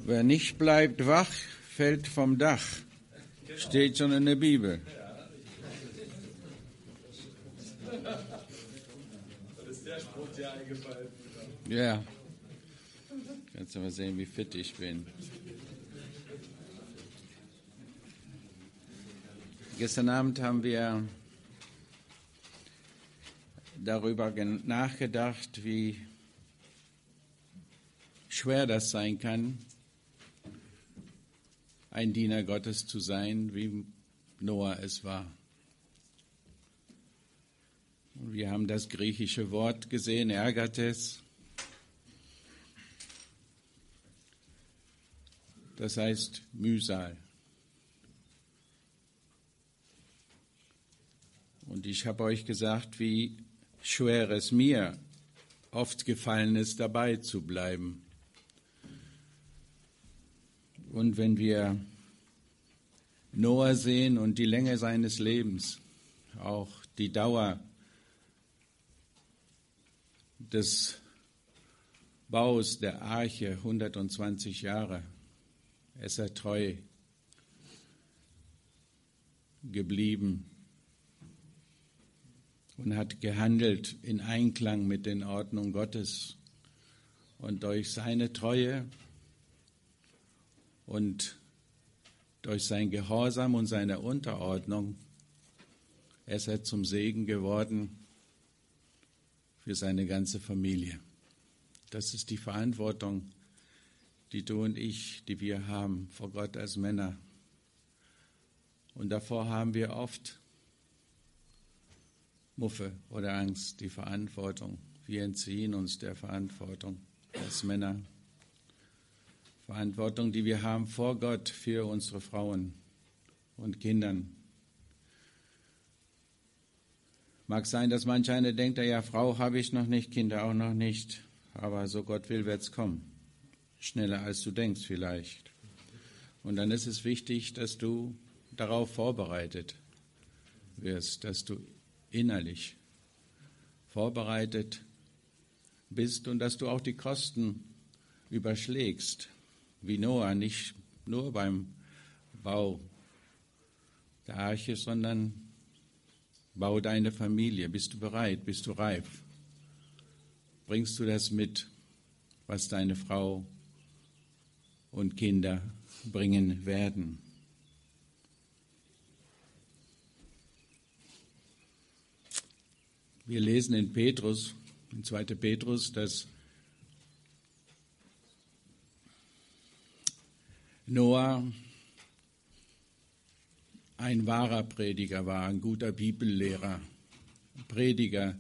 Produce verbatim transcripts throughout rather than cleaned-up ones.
Wer nicht bleibt wach, fällt vom Dach. Steht schon in der Bibel. Das ist der Spruch, der eingefallen ist. Ja. Kannst du mal sehen, wie fit ich bin. Gestern Abend haben wir darüber nachgedacht, wie schwer das sein kann, ein Diener Gottes zu sein, wie Noah es war. Und wir haben das griechische Wort gesehen, Ergates. Das heißt Mühsal. Und ich habe euch gesagt, wie schwer es mir oft gefallen ist, dabei zu bleiben. Und wenn wir Noah sehen und die Länge seines Lebens, auch die Dauer des Baus der Arche, hundertzwanzig Jahre, ist er treu geblieben und hat gehandelt in Einklang mit den Ordnungen Gottes. Und durch seine Treue und durch sein Gehorsam und seine Unterordnung ist er zum Segen geworden für seine ganze Familie. Das ist die Verantwortung, die du und ich, die wir haben vor Gott als Männer. Und davor haben wir oft Muffe oder Angst, die Verantwortung. Wir entziehen uns der Verantwortung als Männer. Verantwortung, die wir haben vor Gott für unsere Frauen und Kindern. Mag sein, dass manch einer denkt, ja, Frau habe ich noch nicht, Kinder auch noch nicht, aber so Gott will, wird es kommen. Schneller als du denkst vielleicht. Und dann ist es wichtig, dass du darauf vorbereitet wirst, dass du innerlich vorbereitet bist und dass du auch die Kosten überschlägst, wie Noah, nicht nur beim Bau der Arche, sondern bau deine Familie. Bist du bereit? Bist du reif? Bringst du das mit, was deine Frau und Kinder bringen werden? Wir lesen in Petrus, in zweiten Petrus, dass Noah ein wahrer Prediger war, ein guter Bibellehrer, Prediger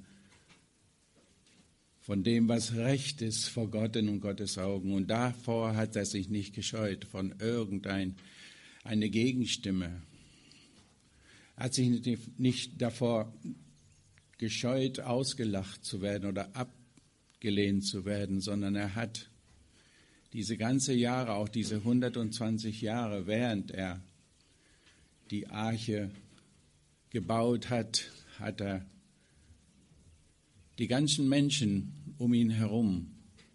von dem, was recht ist vor Gott und Gottes Augen. Und davor hat er sich nicht gescheut, von irgendein eine Gegenstimme. Er hat sich nicht davor gescheut, ausgelacht zu werden oder abgelehnt zu werden, sondern er hat diese ganze Jahre, auch diese hundertzwanzig Jahre, während er die Arche gebaut hat, hat er die ganzen Menschen um ihn herum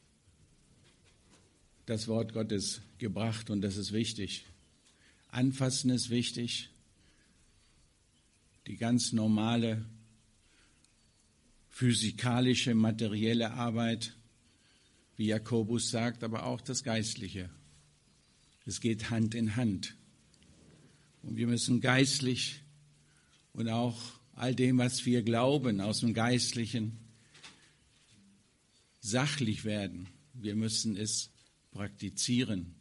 das Wort Gottes gebracht, und das ist wichtig. Anfassen ist wichtig. Die ganz normale physikalische, materielle Arbeit, wie Jakobus sagt, aber auch das Geistliche. Es geht Hand in Hand. Und wir müssen geistlich und auch all dem, was wir glauben, aus dem Geistlichen sachlich werden. Wir müssen es praktizieren.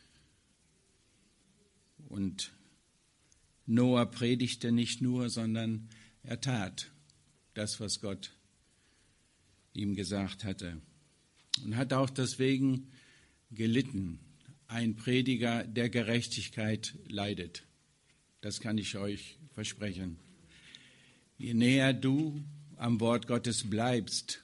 Und Noah predigte nicht nur, sondern er tat das, was Gott ihm gesagt hatte. Und hat auch deswegen gelitten. Ein Prediger der Gerechtigkeit leidet. Das kann ich euch versprechen. Je näher du am Wort Gottes bleibst,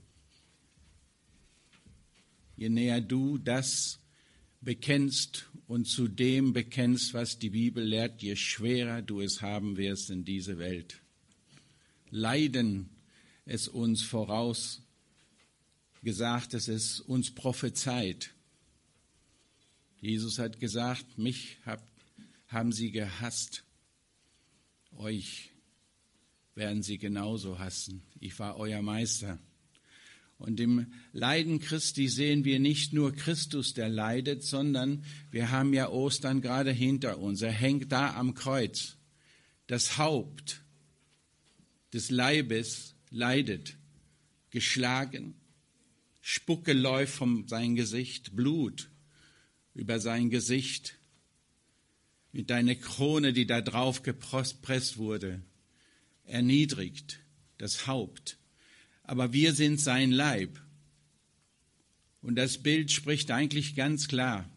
je näher du das bekennst und zu dem bekennst, was die Bibel lehrt, je schwerer du es haben wirst in dieser Welt. Leiden es uns voraus gesagt, es ist uns prophezeit. Jesus hat gesagt, mich hab, haben sie gehasst, euch werden sie genauso hassen. Ich war euer Meister. Und im Leiden Christi sehen wir nicht nur Christus, der leidet, sondern wir haben ja Ostern gerade hinter uns. Er hängt da am Kreuz. Das Haupt des Leibes leidet, geschlagen, Spucke läuft von seinem Gesicht, Blut über sein Gesicht, mit einer Krone, die da drauf gepresst wurde, erniedrigt, das Haupt. Aber wir sind sein Leib. Und das Bild spricht eigentlich ganz klar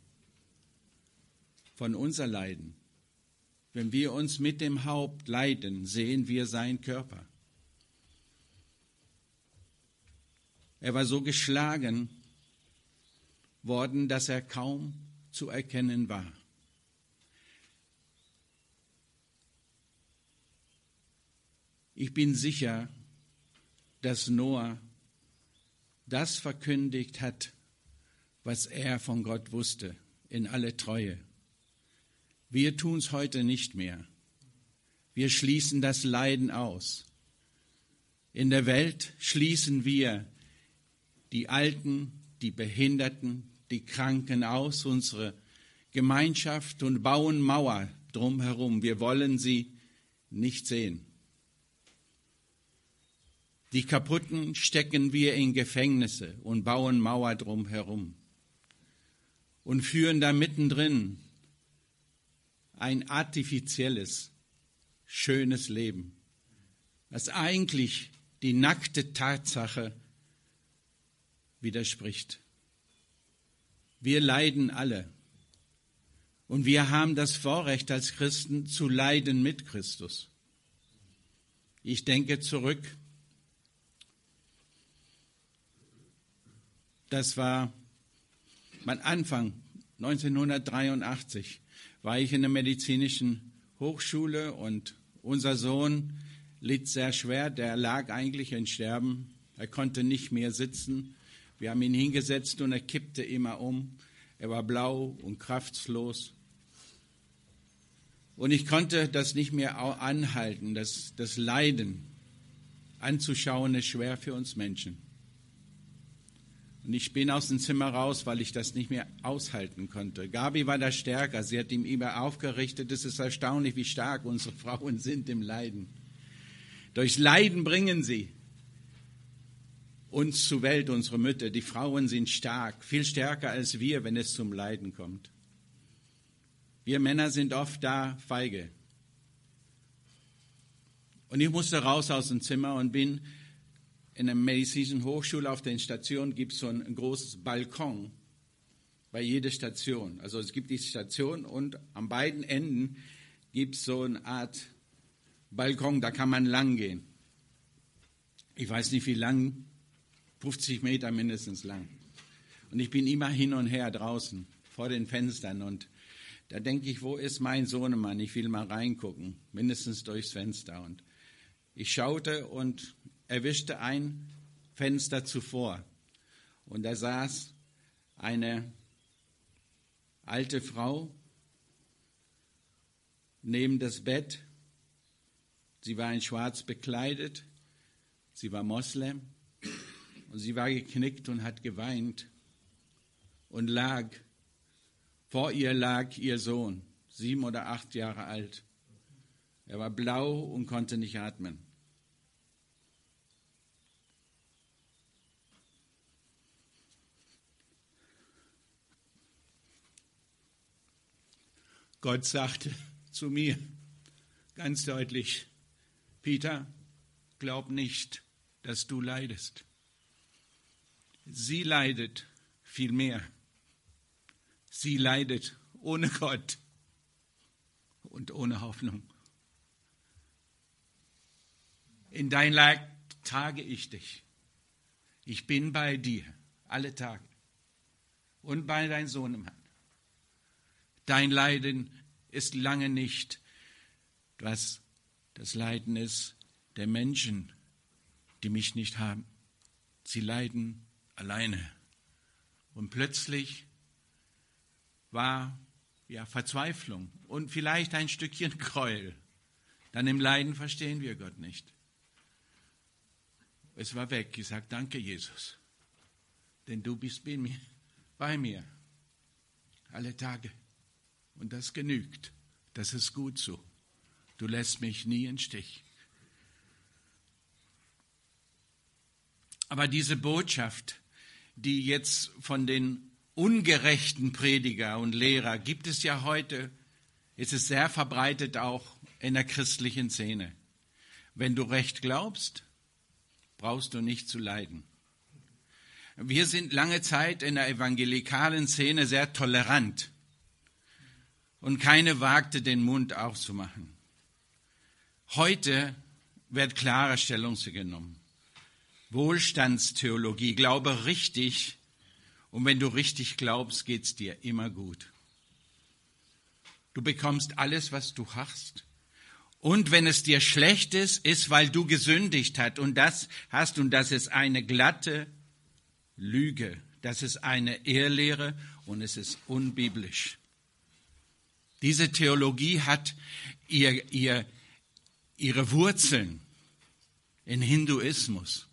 von unser Leiden. Wenn wir uns mit dem Haupt leiden, sehen wir seinen Körper. Er war so geschlagen worden, dass er kaum zu erkennen war. Ich bin sicher, dass Noah das verkündigt hat, was er von Gott wusste, in aller Treue. Wir tun es heute nicht mehr. Wir schließen das Leiden aus. In der Welt schließen wir die Alten, die Behinderten, die Kranken aus, unsere Gemeinschaft und bauen Mauer drumherum. Wir wollen sie nicht sehen. Die Kaputten stecken wir in Gefängnisse und bauen Mauer drumherum und führen da mittendrin ein artifizielles, schönes Leben, das eigentlich die nackte Tatsache widerspricht. Wir leiden alle und wir haben das Vorrecht als Christen zu leiden mit Christus. Ich denke zurück. Das war mein Anfang, neunzehnhundertdreiundachtzig, war ich in der medizinischen Hochschule und unser Sohn litt sehr schwer. Der lag eigentlich im Sterben. Er konnte nicht mehr sitzen. Wir haben ihn hingesetzt und er kippte immer um. Er war blau und kraftlos. Und ich konnte das nicht mehr anhalten. Das, das Leiden anzuschauen ist schwer für uns Menschen. Und ich bin aus dem Zimmer raus, weil ich das nicht mehr aushalten konnte. Gabi war da stärker. Sie hat ihm immer aufgerichtet. Es ist erstaunlich, wie stark unsere Frauen sind im Leiden. Durchs Leiden bringen sie uns zur Welt, unsere Mütter. Die Frauen sind stark, viel stärker als wir, wenn es zum Leiden kommt. Wir Männer sind oft da feige. Und ich musste raus aus dem Zimmer und bin in der medizinischen Hochschule auf der Station, gibt es so ein großes Balkon bei jeder Station. Also es gibt die Station und an beiden Enden gibt es so eine Art Balkon, da kann man lang gehen. Ich weiß nicht wie lang, fünfzig Meter mindestens lang. Und ich bin immer hin und her draußen vor den Fenstern und da denke ich, wo ist mein Sohnemann? Ich will mal reingucken, mindestens durchs Fenster. Und ich schaute und erwischte ein Fenster zuvor. Und da saß eine alte Frau neben das Bett. Sie war in schwarz bekleidet. Sie war Moslem. Und sie war geknickt und hat geweint. Und lag, vor ihr lag ihr Sohn, sieben oder acht Jahre alt. Er war blau und konnte nicht atmen. Gott sagte zu mir ganz deutlich, Peter, glaub nicht, dass du leidest. Sie leidet viel mehr. Sie leidet ohne Gott und ohne Hoffnung. In dein Leid trage ich dich. Ich bin bei dir alle Tage und bei deinem Sohnemann. Dein Leiden ist lange nicht, was das Leiden ist der Menschen, die mich nicht haben. Sie leiden alleine. Und plötzlich war ja Verzweiflung und vielleicht ein Stückchen Gräuel. Dann im Leiden verstehen wir Gott nicht. Es war weg. Ich sage, danke Jesus, denn du bist bei mir, bei mir alle Tage. Und das genügt. Das ist gut so. Du lässt mich nie im Stich. Aber diese Botschaft, die jetzt von den ungerechten Prediger und Lehrer gibt es ja heute, ist es sehr verbreitet auch in der christlichen Szene. Wenn du recht glaubst, brauchst du nicht zu leiden. Wir sind lange Zeit in der evangelikalen Szene sehr tolerant und keine wagte, den Mund aufzumachen. Heute wird klare Stellung genommen. Wohlstandstheologie, glaube richtig, und wenn du richtig glaubst, geht's dir immer gut. Du bekommst alles, was du hast. Und wenn es dir schlecht ist, ist, weil du gesündigt hast und das hast, und das ist eine glatte Lüge. Das ist eine Irrlehre und es ist unbiblisch. Diese Theologie hat ihr, ihr, ihre Wurzeln in Hinduismus.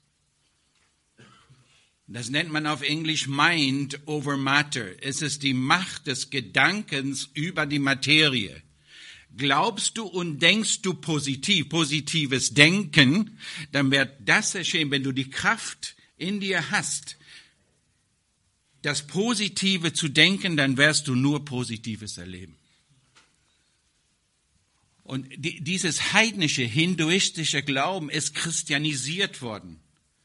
Das nennt man auf Englisch Mind over Matter. Es ist die Macht des Gedankens über die Materie. Glaubst du und denkst du positiv, positives Denken, dann wird das geschehen, wenn du die Kraft in dir hast, das Positive zu denken, dann wirst du nur Positives erleben. Und die, dieses heidnische, hinduistische Glauben ist christianisiert worden.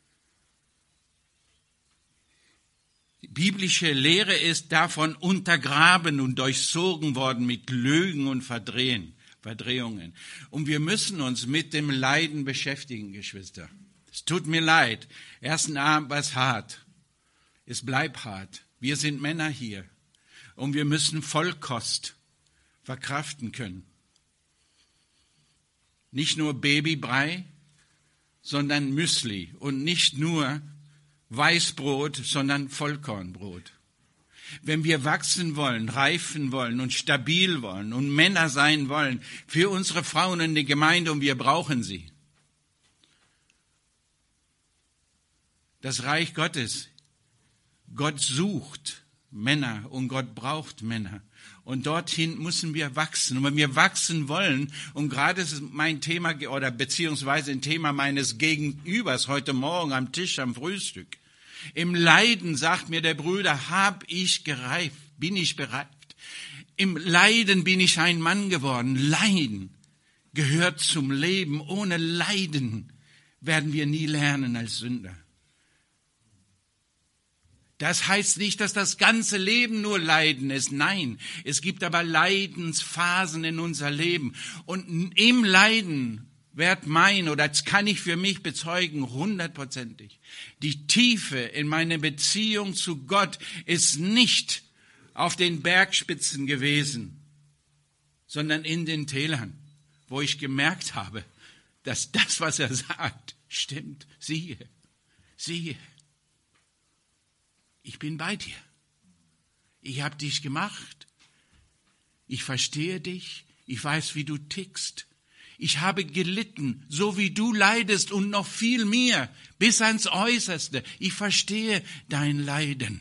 Die biblische Lehre ist davon untergraben und durchzogen worden mit Lügen und Verdrehen, Verdrehungen. Und wir müssen uns mit dem Leiden beschäftigen, Geschwister. Es tut mir leid. Ersten Abend war es hart. Es bleibt hart. Wir sind Männer hier. Und wir müssen Vollkost verkraften können. Nicht nur Babybrei, sondern Müsli. Und nicht nur Weißbrot, sondern Vollkornbrot. Wenn wir wachsen wollen, reifen wollen und stabil wollen und Männer sein wollen für unsere Frauen in der Gemeinde, und wir brauchen sie. Das Reich Gottes, Gott sucht Männer und Gott braucht Männer. Und dorthin müssen wir wachsen. Und wenn wir wachsen wollen, und gerade ist mein Thema, oder beziehungsweise ein Thema meines Gegenübers heute Morgen am Tisch, am Frühstück. Im Leiden, sagt mir der Bruder, hab ich gereift, bin ich bereift. Im Leiden bin ich ein Mann geworden. Leiden gehört zum Leben. Ohne Leiden werden wir nie lernen als Sünder. Das heißt nicht, dass das ganze Leben nur Leiden ist. Nein, es gibt aber Leidensphasen in unser Leben. Und im Leiden wird mein, oder das kann ich für mich bezeugen, hundertprozentig. Die Tiefe in meiner Beziehung zu Gott ist nicht auf den Bergspitzen gewesen, sondern in den Tälern, wo ich gemerkt habe, dass das, was er sagt, stimmt. Siehe, siehe. Ich bin bei dir. Ich habe dich gemacht. Ich verstehe dich. Ich weiß, wie du tickst. Ich habe gelitten, so wie du leidest und noch viel mehr, bis ans Äußerste. Ich verstehe dein Leiden.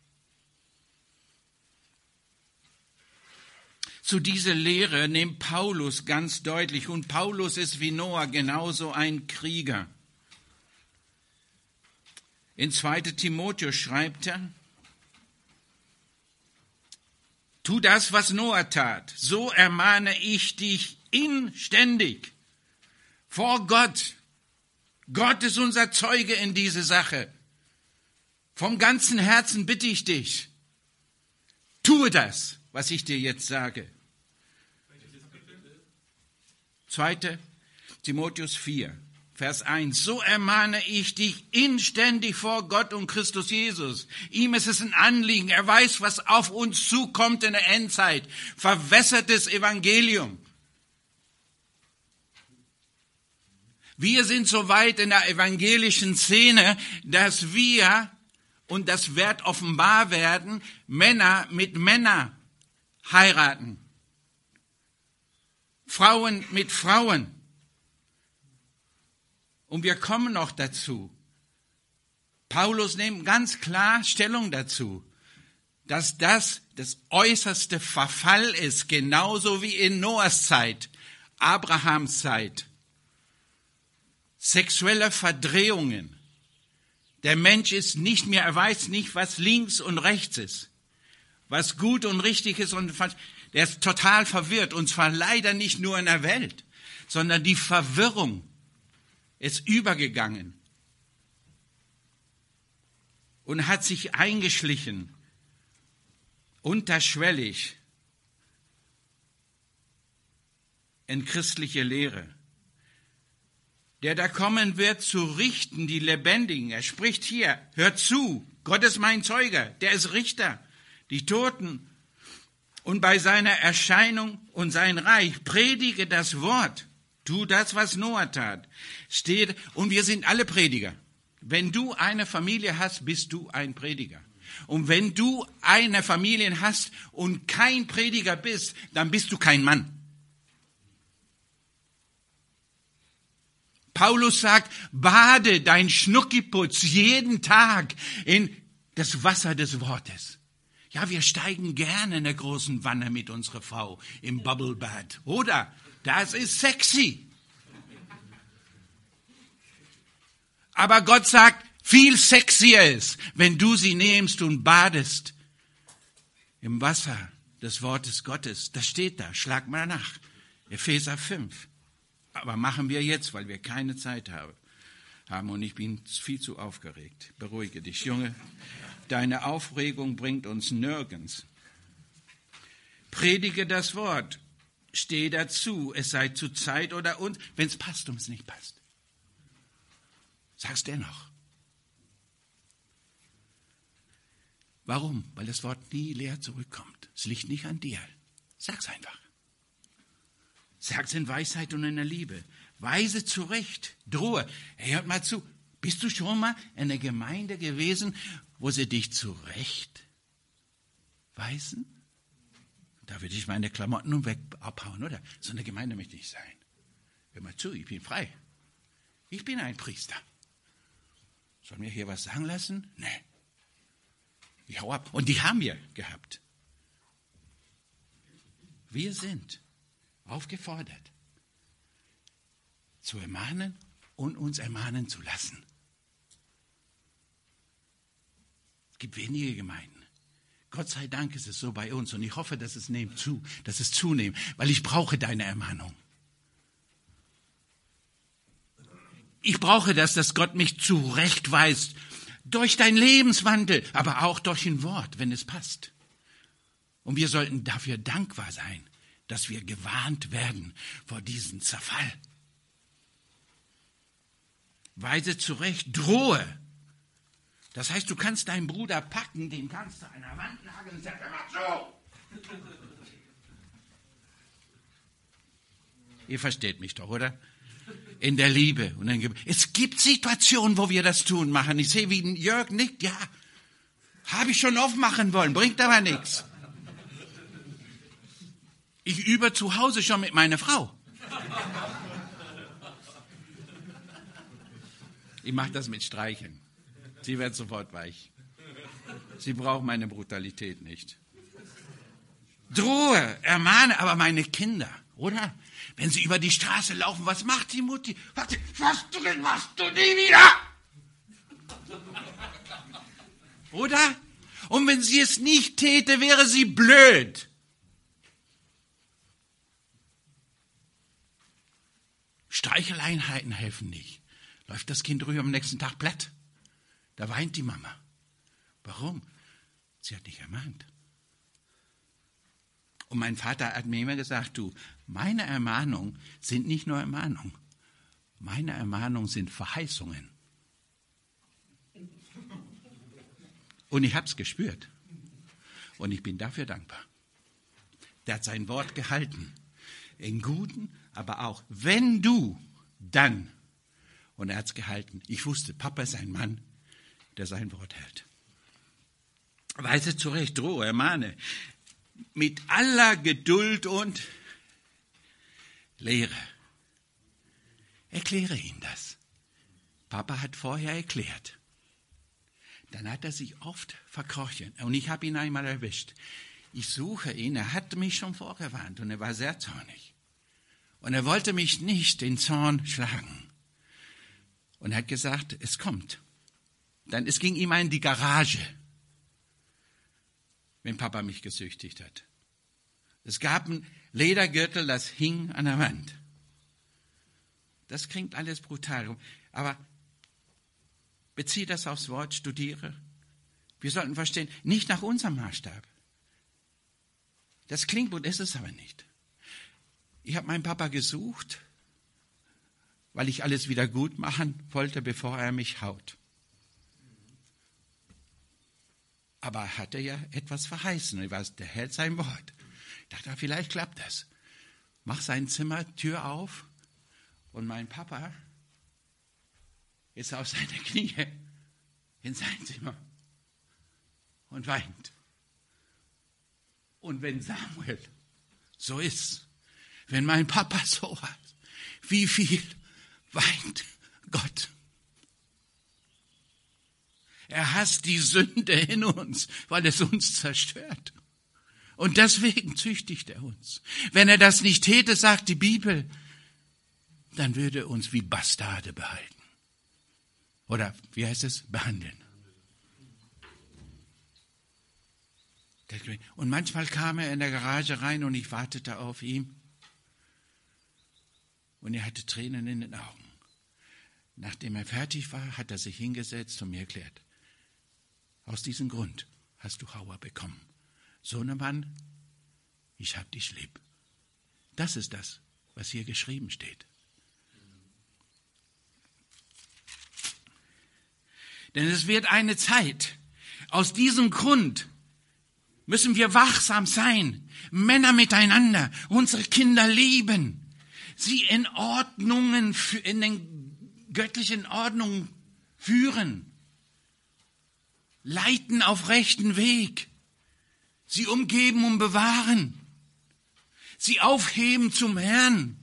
Zu dieser Lehre nimmt Paulus ganz deutlich, und Paulus ist wie Noah genauso ein Krieger. In zweiten Timotheus schreibt er, tu das, was Noah tat, so ermahne ich dich inständig vor Gott. Gott ist unser Zeuge in diese Sache. Vom ganzen Herzen bitte ich dich, tue das, was ich dir jetzt sage. zweiten Timotheus vier. Vers eins, so ermahne ich dich inständig vor Gott und Christus Jesus. Ihm ist es ein Anliegen, er weiß, was auf uns zukommt in der Endzeit. Verwässertes Evangelium. Wir sind so weit in der evangelischen Szene, dass wir, und das wird offenbar werden, Männer mit Männer heiraten. Frauen mit Frauen. Und wir kommen noch dazu. Paulus nimmt ganz klar Stellung dazu, dass das das äußerste Verfall ist, genauso wie in Noahs Zeit, Abrahams Zeit. Sexuelle Verdrehungen. Der Mensch ist nicht mehr, er weiß nicht, was links und rechts ist, was gut und richtig ist und falsch. Der ist total verwirrt, und zwar leider nicht nur in der Welt, sondern die Verwirrung ist übergegangen und hat sich eingeschlichen, unterschwellig in christliche Lehre. Der da kommen wird, zu richten die Lebendigen. Er spricht hier, hört zu, Gott ist mein Zeuge, der ist Richter, die Toten. Und bei seiner Erscheinung und sein Reich predige das Wort. Tu das, was Noah tat. Steht, und wir sind alle Prediger. Wenn du eine Familie hast, bist du ein Prediger. Und wenn du eine Familie hast und kein Prediger bist, dann bist du kein Mann. Paulus sagt, bade dein Schnuckiputz jeden Tag in das Wasser des Wortes. Ja, wir steigen gerne in der großen Wanne mit unserer Frau im Bubblebad. Oder? Das ist sexy. Aber Gott sagt, viel sexier ist, wenn du sie nimmst und badest im Wasser des Wortes Gottes. Das steht da, schlag mal nach. Epheser fünf. Aber machen wir jetzt, weil wir keine Zeit haben und ich bin viel zu aufgeregt. Beruhige dich, Junge. Deine Aufregung bringt uns nirgends. Predige das Wort. Steh dazu, es sei zu Zeit oder uns, wenn es passt und es nicht passt. Sag's dennoch. Warum? Weil das Wort nie leer zurückkommt. Es liegt nicht an dir. Sag's einfach. Sag's in Weisheit und in der Liebe. Weise zurecht, drohe. Hey, hört mal zu. Bist du schon mal in der Gemeinde gewesen, wo sie dich zurecht weisen? Da würde ich meine Klamotten nun weg abhauen, oder? So eine Gemeinde möchte ich sein. Hör mal zu, ich bin frei. Ich bin ein Priester. Sollen wir hier was sagen lassen? Nee. Ich hau ab. Und die haben wir gehabt. Wir sind aufgefordert, zu ermahnen und uns ermahnen zu lassen. Es gibt wenige Gemeinden. Gott sei Dank ist es so bei uns und ich hoffe, dass es nimmt zu, dass es zunimmt, weil ich brauche deine Ermahnung. Ich brauche das, dass Gott mich zurechtweist durch deinen Lebenswandel, aber auch durch ein Wort, wenn es passt. Und wir sollten dafür dankbar sein, dass wir gewarnt werden vor diesem Zerfall. Weise zurecht, drohe. Das heißt, du kannst deinen Bruder packen, den kannst du an der Wand nageln und sagen, mach so. Ihr versteht mich doch, oder? In der Liebe. Und dann, es gibt Situationen, wo wir das tun machen. Ich sehe, wie Jörg nickt. Ja, habe ich schon oft machen wollen, bringt aber nichts. Ich übe zu Hause schon mit meiner Frau. Ich mache das mit Streicheln. Sie wird sofort weich. Sie braucht meine Brutalität nicht. Drohe, ermahne aber meine Kinder, oder? Wenn sie über die Straße laufen, was macht die Mutti? Was, was du denn machst du nie wieder? Oder? Und wenn sie es nicht täte, wäre sie blöd. Streicheleinheiten helfen nicht. Läuft das Kind rüber am nächsten Tag platt. Da weint die Mama. Warum? Sie hat nicht ermahnt. Und mein Vater hat mir immer gesagt, du, meine Ermahnungen sind nicht nur Ermahnungen. Meine Ermahnungen sind Verheißungen. Und ich habe es gespürt. Und ich bin dafür dankbar. Der hat sein Wort gehalten. In guten, aber auch, wenn du, dann. Und er hat es gehalten. Ich wusste, Papa ist ein Mann, der sein Wort hält. Weise zurecht, drohe, ermahne. mit aller Geduld und Lehre. Erkläre ihm das. Papa hat vorher erklärt. Dann hat er sich oft verkrochen. Und ich habe ihn einmal erwischt. Ich suche ihn, er hat mich schon vorgewarnt und er war sehr zornig. Und er wollte mich nicht den Zorn schlagen. Und er hat gesagt, es kommt. Dann, es ging ihm in die Garage, wenn Papa mich gesüchtigt hat. Es gab ein Ledergürtel, das hing an der Wand. Das klingt alles brutal. Aber beziehe das aufs Wort, studiere. Wir sollten verstehen, nicht nach unserem Maßstab. Das klingt gut, ist es aber nicht. Ich habe meinen Papa gesucht, weil ich alles wieder gut machen wollte, bevor er mich haut. Aber er hatte ja etwas verheißen. Der hält sein Wort. Ich dachte, vielleicht klappt das. Mach sein Zimmer, Tür auf. Und mein Papa ist auf seine Knie in sein Zimmer und weint. Und wenn Samuel so ist, wenn mein Papa so war, wie viel weint Gott? Er hasst die Sünde in uns, weil es uns zerstört. Und deswegen züchtigt er uns. Wenn er das nicht täte, sagt die Bibel, dann würde er uns wie Bastarde behalten. Oder, wie heißt es? Behandeln. Und manchmal kam er in der Garage rein und ich wartete auf ihn. Und er hatte Tränen in den Augen. Nachdem er fertig war, hat er sich hingesetzt und mir erklärt, aus diesem Grund hast du Hauer bekommen. Sohnemann, ich hab dich lieb. Das ist das, was hier geschrieben steht. Denn es wird eine Zeit, aus diesem Grund müssen wir wachsam sein, Männer miteinander, unsere Kinder lieben, sie in Ordnungen, in den göttlichen Ordnungen führen, leiten auf rechten Weg, sie umgeben und bewahren, sie aufheben zum Herrn,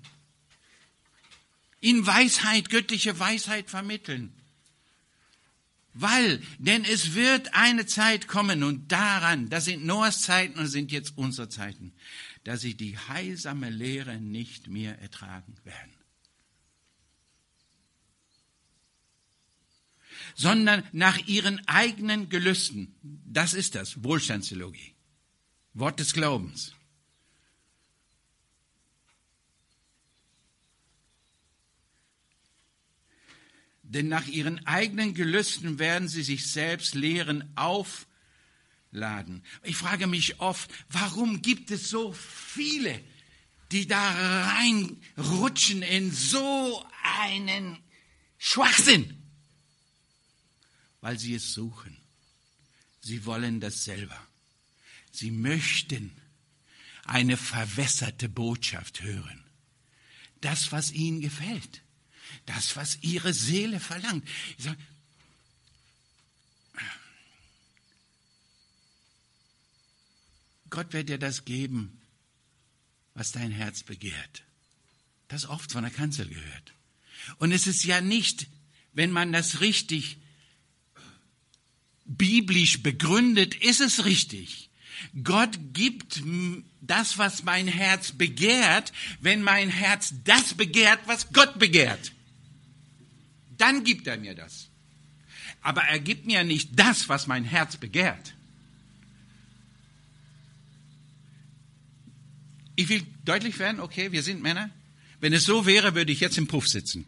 ihnen Weisheit, göttliche Weisheit vermitteln. Weil, denn es wird eine Zeit kommen und daran, das sind Noahs Zeiten und sind jetzt unsere Zeiten, dass sie die heilsame Lehre nicht mehr ertragen werden. Sondern nach ihren eigenen Gelüsten. Das ist das, Wohlstandstheologie. Wort des Glaubens. Denn nach ihren eigenen Gelüsten werden sie sich selbst Lehren aufladen. Ich frage mich oft, warum gibt es so viele, die da reinrutschen in so einen Schwachsinn? Weil sie es suchen. Sie wollen das selber. Sie möchten eine verwässerte Botschaft hören. Das, was ihnen gefällt. Das, was ihre Seele verlangt. Ich sage, Gott wird dir das geben, was dein Herz begehrt. Das oft von der Kanzel gehört. Und es ist ja nicht, wenn man das richtig biblisch begründet, ist es richtig. Gott gibt das, was mein Herz begehrt, wenn mein Herz das begehrt, was Gott begehrt. Dann gibt er mir das. Aber er gibt mir nicht das, was mein Herz begehrt. Ich will deutlich werden, okay, wir sind Männer. Wenn es so wäre, würde ich jetzt im Puff sitzen.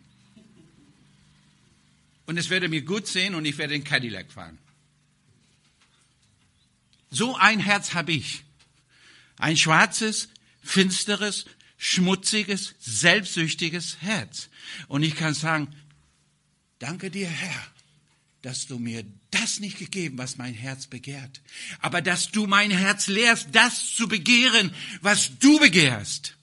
Und es würde mir gut sehen und ich werde den Cadillac fahren. So ein Herz habe ich. Ein schwarzes, finsteres, schmutziges, selbstsüchtiges Herz. Und ich kann sagen, danke dir, Herr, dass du mir das nicht gegeben, was mein Herz begehrt. Aber dass du mein Herz lehrst, das zu begehren, was du begehrst.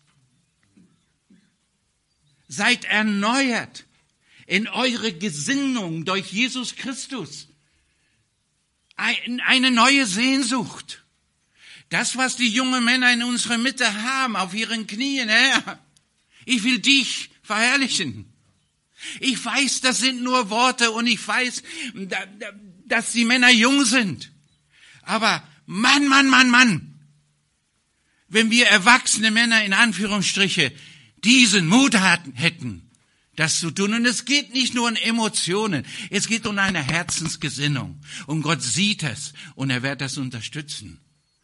Seid erneuert in eure Gesinnung durch Jesus Christus. Eine neue Sehnsucht. Das, was die jungen Männer in unserer Mitte haben, auf ihren Knien, Herr, ich will dich verherrlichen. Ich weiß, das sind nur Worte und ich weiß, dass die Männer jung sind. Aber Mann, Mann, Mann, Mann, wenn wir erwachsene Männer in Anführungsstriche diesen Mut hatten, hätten, das zu tun. Und es geht nicht nur um Emotionen, es geht um eine Herzensgesinnung. Und Gott sieht es und er wird das unterstützen.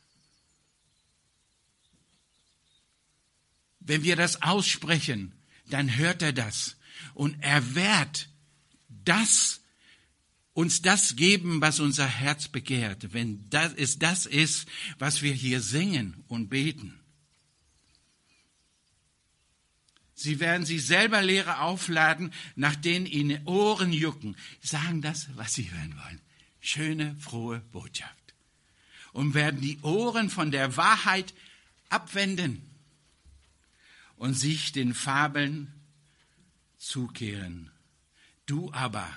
Wenn wir das aussprechen, dann hört er das. Und er wird das, uns das geben, was unser Herz begehrt. Wenn das ist, das ist, was wir hier singen und beten. Sie werden sich selber Lehre aufladen, nach denen ihnen Ohren jucken. Sagen das, was sie hören wollen. Schöne, frohe Botschaft. Und werden die Ohren von der Wahrheit abwenden und sich den Fabeln zukehren. Du aber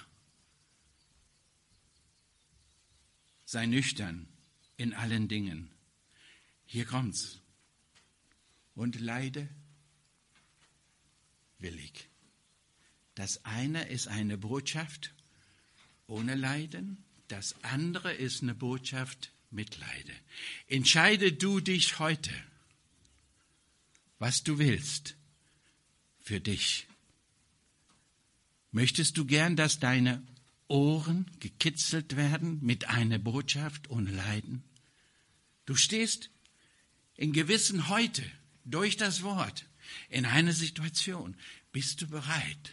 sei nüchtern in allen Dingen. Hier kommt's. Und leide willig. Das eine ist eine Botschaft ohne Leiden, das andere ist eine Botschaft mit Leiden. Entscheide du dich heute, was du willst für dich. Möchtest du gern, dass deine Ohren gekitzelt werden mit einer Botschaft ohne Leiden? Du stehst in Gewissen heute durch das Wort in einer Situation. Bist du bereit?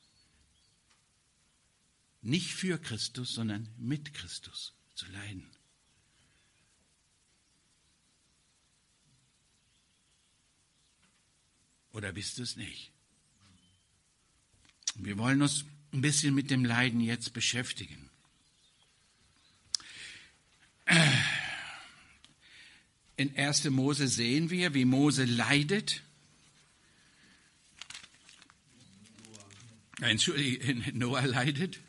Nicht für Christus, sondern mit Christus zu leiden. Oder bist du es nicht? Wir wollen uns ein bisschen mit dem Leiden jetzt beschäftigen. In erster Mose sehen wir, wie Mose leidet. Entschuldigung, Noah leidet.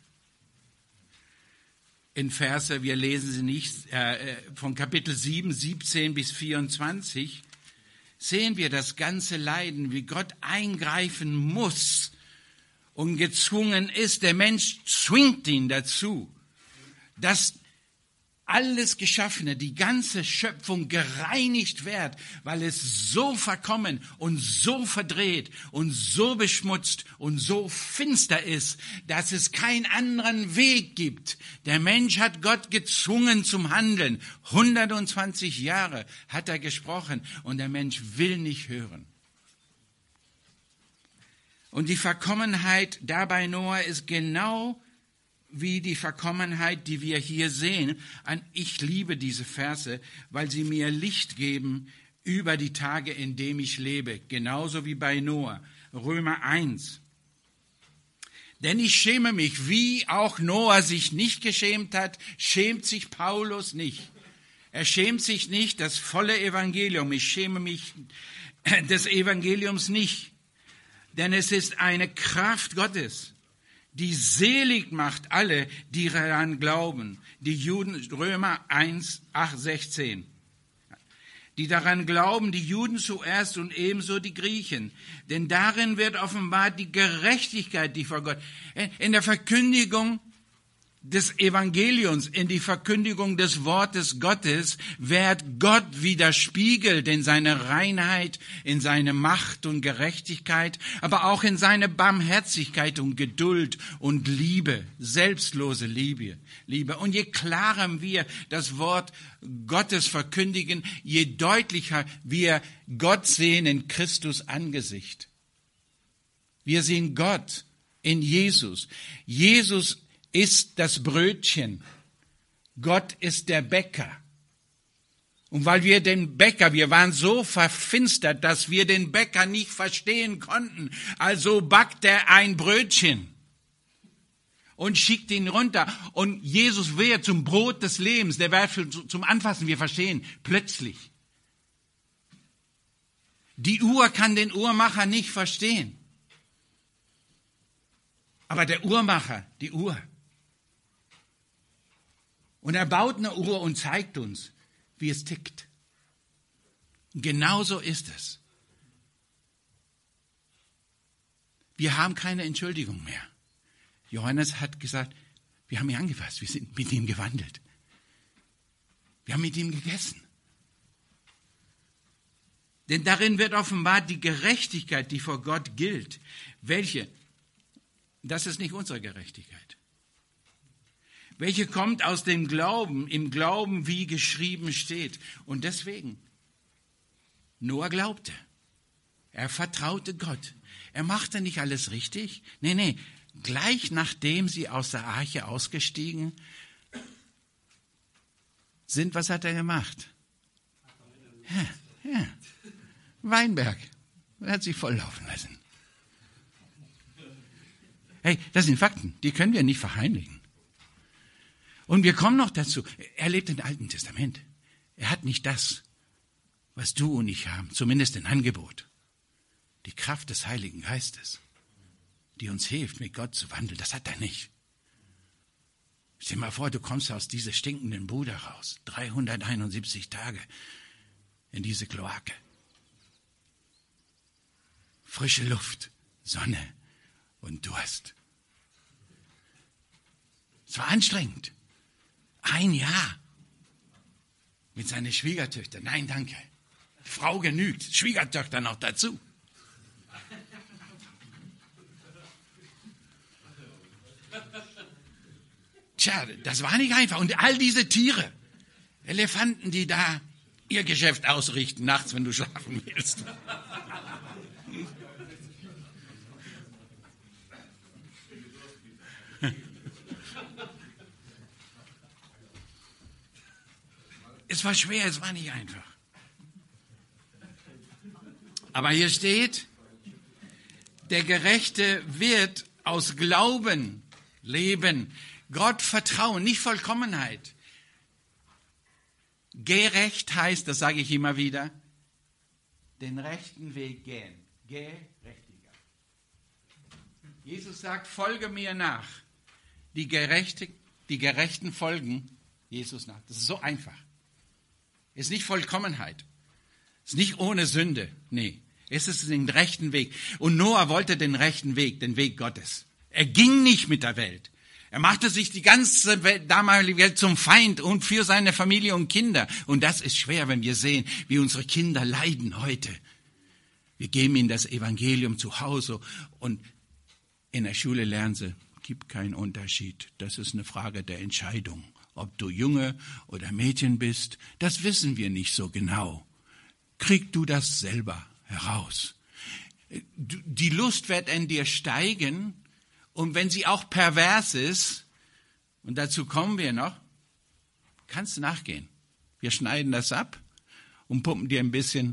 In Verse, wir lesen sie nicht, äh, von Kapitel sieben, siebzehn bis vierundzwanzig, sehen wir das ganze Leiden, wie Gott eingreifen muss und gezwungen ist. Der Mensch zwingt ihn dazu, dass alles Geschaffene, die ganze Schöpfung gereinigt wird, weil es so verkommen und so verdreht und so beschmutzt und so finster ist, dass es keinen anderen Weg gibt. Der Mensch hat Gott gezwungen zum Handeln. hundertzwanzig Jahre hat er gesprochen und der Mensch will nicht hören. Und die Verkommenheit dabei Noah ist genau wie die Verkommenheit, die wir hier sehen. Ich liebe diese Verse, weil sie mir Licht geben über die Tage, in denen ich lebe. Genauso wie bei Noah. Römer eins. Denn ich schäme mich, wie auch Noah sich nicht geschämt hat, schämt sich Paulus nicht. Er schämt sich nicht, das volle Evangelium. Ich schäme mich des Evangeliums nicht. Denn es ist eine Kraft Gottes, die selig macht alle, die daran glauben. Die Juden, Römer eins, acht, sechzehn. Die daran glauben, die Juden zuerst und ebenso die Griechen. Denn darin wird offenbart die Gerechtigkeit, die vor Gott. In der Verkündigung des Evangeliums, in die Verkündigung des Wortes Gottes wird Gott widerspiegelt in seiner Reinheit, in seine Macht und Gerechtigkeit, aber auch in seine Barmherzigkeit und Geduld und Liebe, selbstlose Liebe. Liebe. Und je klarer wir das Wort Gottes verkündigen, je deutlicher wir Gott sehen in Christus Angesicht. Wir sehen Gott in Jesus. Jesus ist das Brötchen. Gott ist der Bäcker. Und weil wir den Bäcker, wir waren so verfinstert, dass wir den Bäcker nicht verstehen konnten. Also backt er ein Brötchen und schickt ihn runter. Und Jesus wäre zum Brot des Lebens, der wäre zum Anfassen, wir verstehen, plötzlich. Die Uhr kann den Uhrmacher nicht verstehen. Aber der Uhrmacher, die Uhr. Und er baut eine Uhr und zeigt uns, wie es tickt. Genauso ist es. Wir haben keine Entschuldigung mehr. Johannes hat gesagt, wir haben ihn angefasst, wir sind mit ihm gewandelt. Wir haben mit ihm gegessen. Denn darin wird offenbart die Gerechtigkeit, die vor Gott gilt. Welche? Das ist nicht unsere Gerechtigkeit. Welche kommt aus dem Glauben, im Glauben, wie geschrieben steht. Und deswegen, Noah glaubte. Er vertraute Gott. Er machte nicht alles richtig. Nee, nee, gleich nachdem sie aus der Arche ausgestiegen sind, was hat er gemacht? Ja, ja. Weinberg. Er hat sich volllaufen lassen. Hey, das sind Fakten, die können wir nicht verheimlichen. Und wir kommen noch dazu, er lebt im Alten Testament. Er hat nicht das, was du und ich haben, zumindest ein Angebot. Die Kraft des Heiligen Geistes, die uns hilft, mit Gott zu wandeln, das hat er nicht. Stell dir mal vor, du kommst aus dieser stinkenden Bude raus, dreihunderteinundsiebzig Tage in diese Kloake. Frische Luft, Sonne und Durst. Es war anstrengend. Ein Jahr mit seinen Schwiegertöchtern. Nein, danke. Frau genügt, Schwiegertöchter noch dazu. Tja, das war nicht einfach. Und all diese Tiere, Elefanten, die da ihr Geschäft ausrichten, nachts, wenn du schlafen willst. Es war schwer, es war nicht einfach. Aber hier steht, der Gerechte wird aus Glauben leben. Gott vertrauen, nicht Vollkommenheit. Gerecht heißt, das sage ich immer wieder, den rechten Weg gehen. Gerechtiger. Jesus sagt, folge mir nach. Die, Gerechte, die Gerechten folgen Jesus nach. Das ist so einfach. Ist nicht Vollkommenheit. Ist nicht ohne Sünde. Nee, es ist den rechten Weg. Und Noah wollte den rechten Weg, den Weg Gottes. Er ging nicht mit der Welt. Er machte sich die ganze Welt, damalige Welt zum Feind und für seine Familie und Kinder. Und das ist schwer, wenn wir sehen, wie unsere Kinder leiden heute. Wir geben ihnen das Evangelium zu Hause und in der Schule lernen sie, gibt keinen Unterschied. Das ist eine Frage der Entscheidung. Ob du Junge oder Mädchen bist, das wissen wir nicht so genau. Krieg du das selber heraus. Die Lust wird in dir steigen und wenn sie auch pervers ist, und dazu kommen wir noch, kannst du nachgehen. Wir schneiden das ab und pumpen dir ein bisschen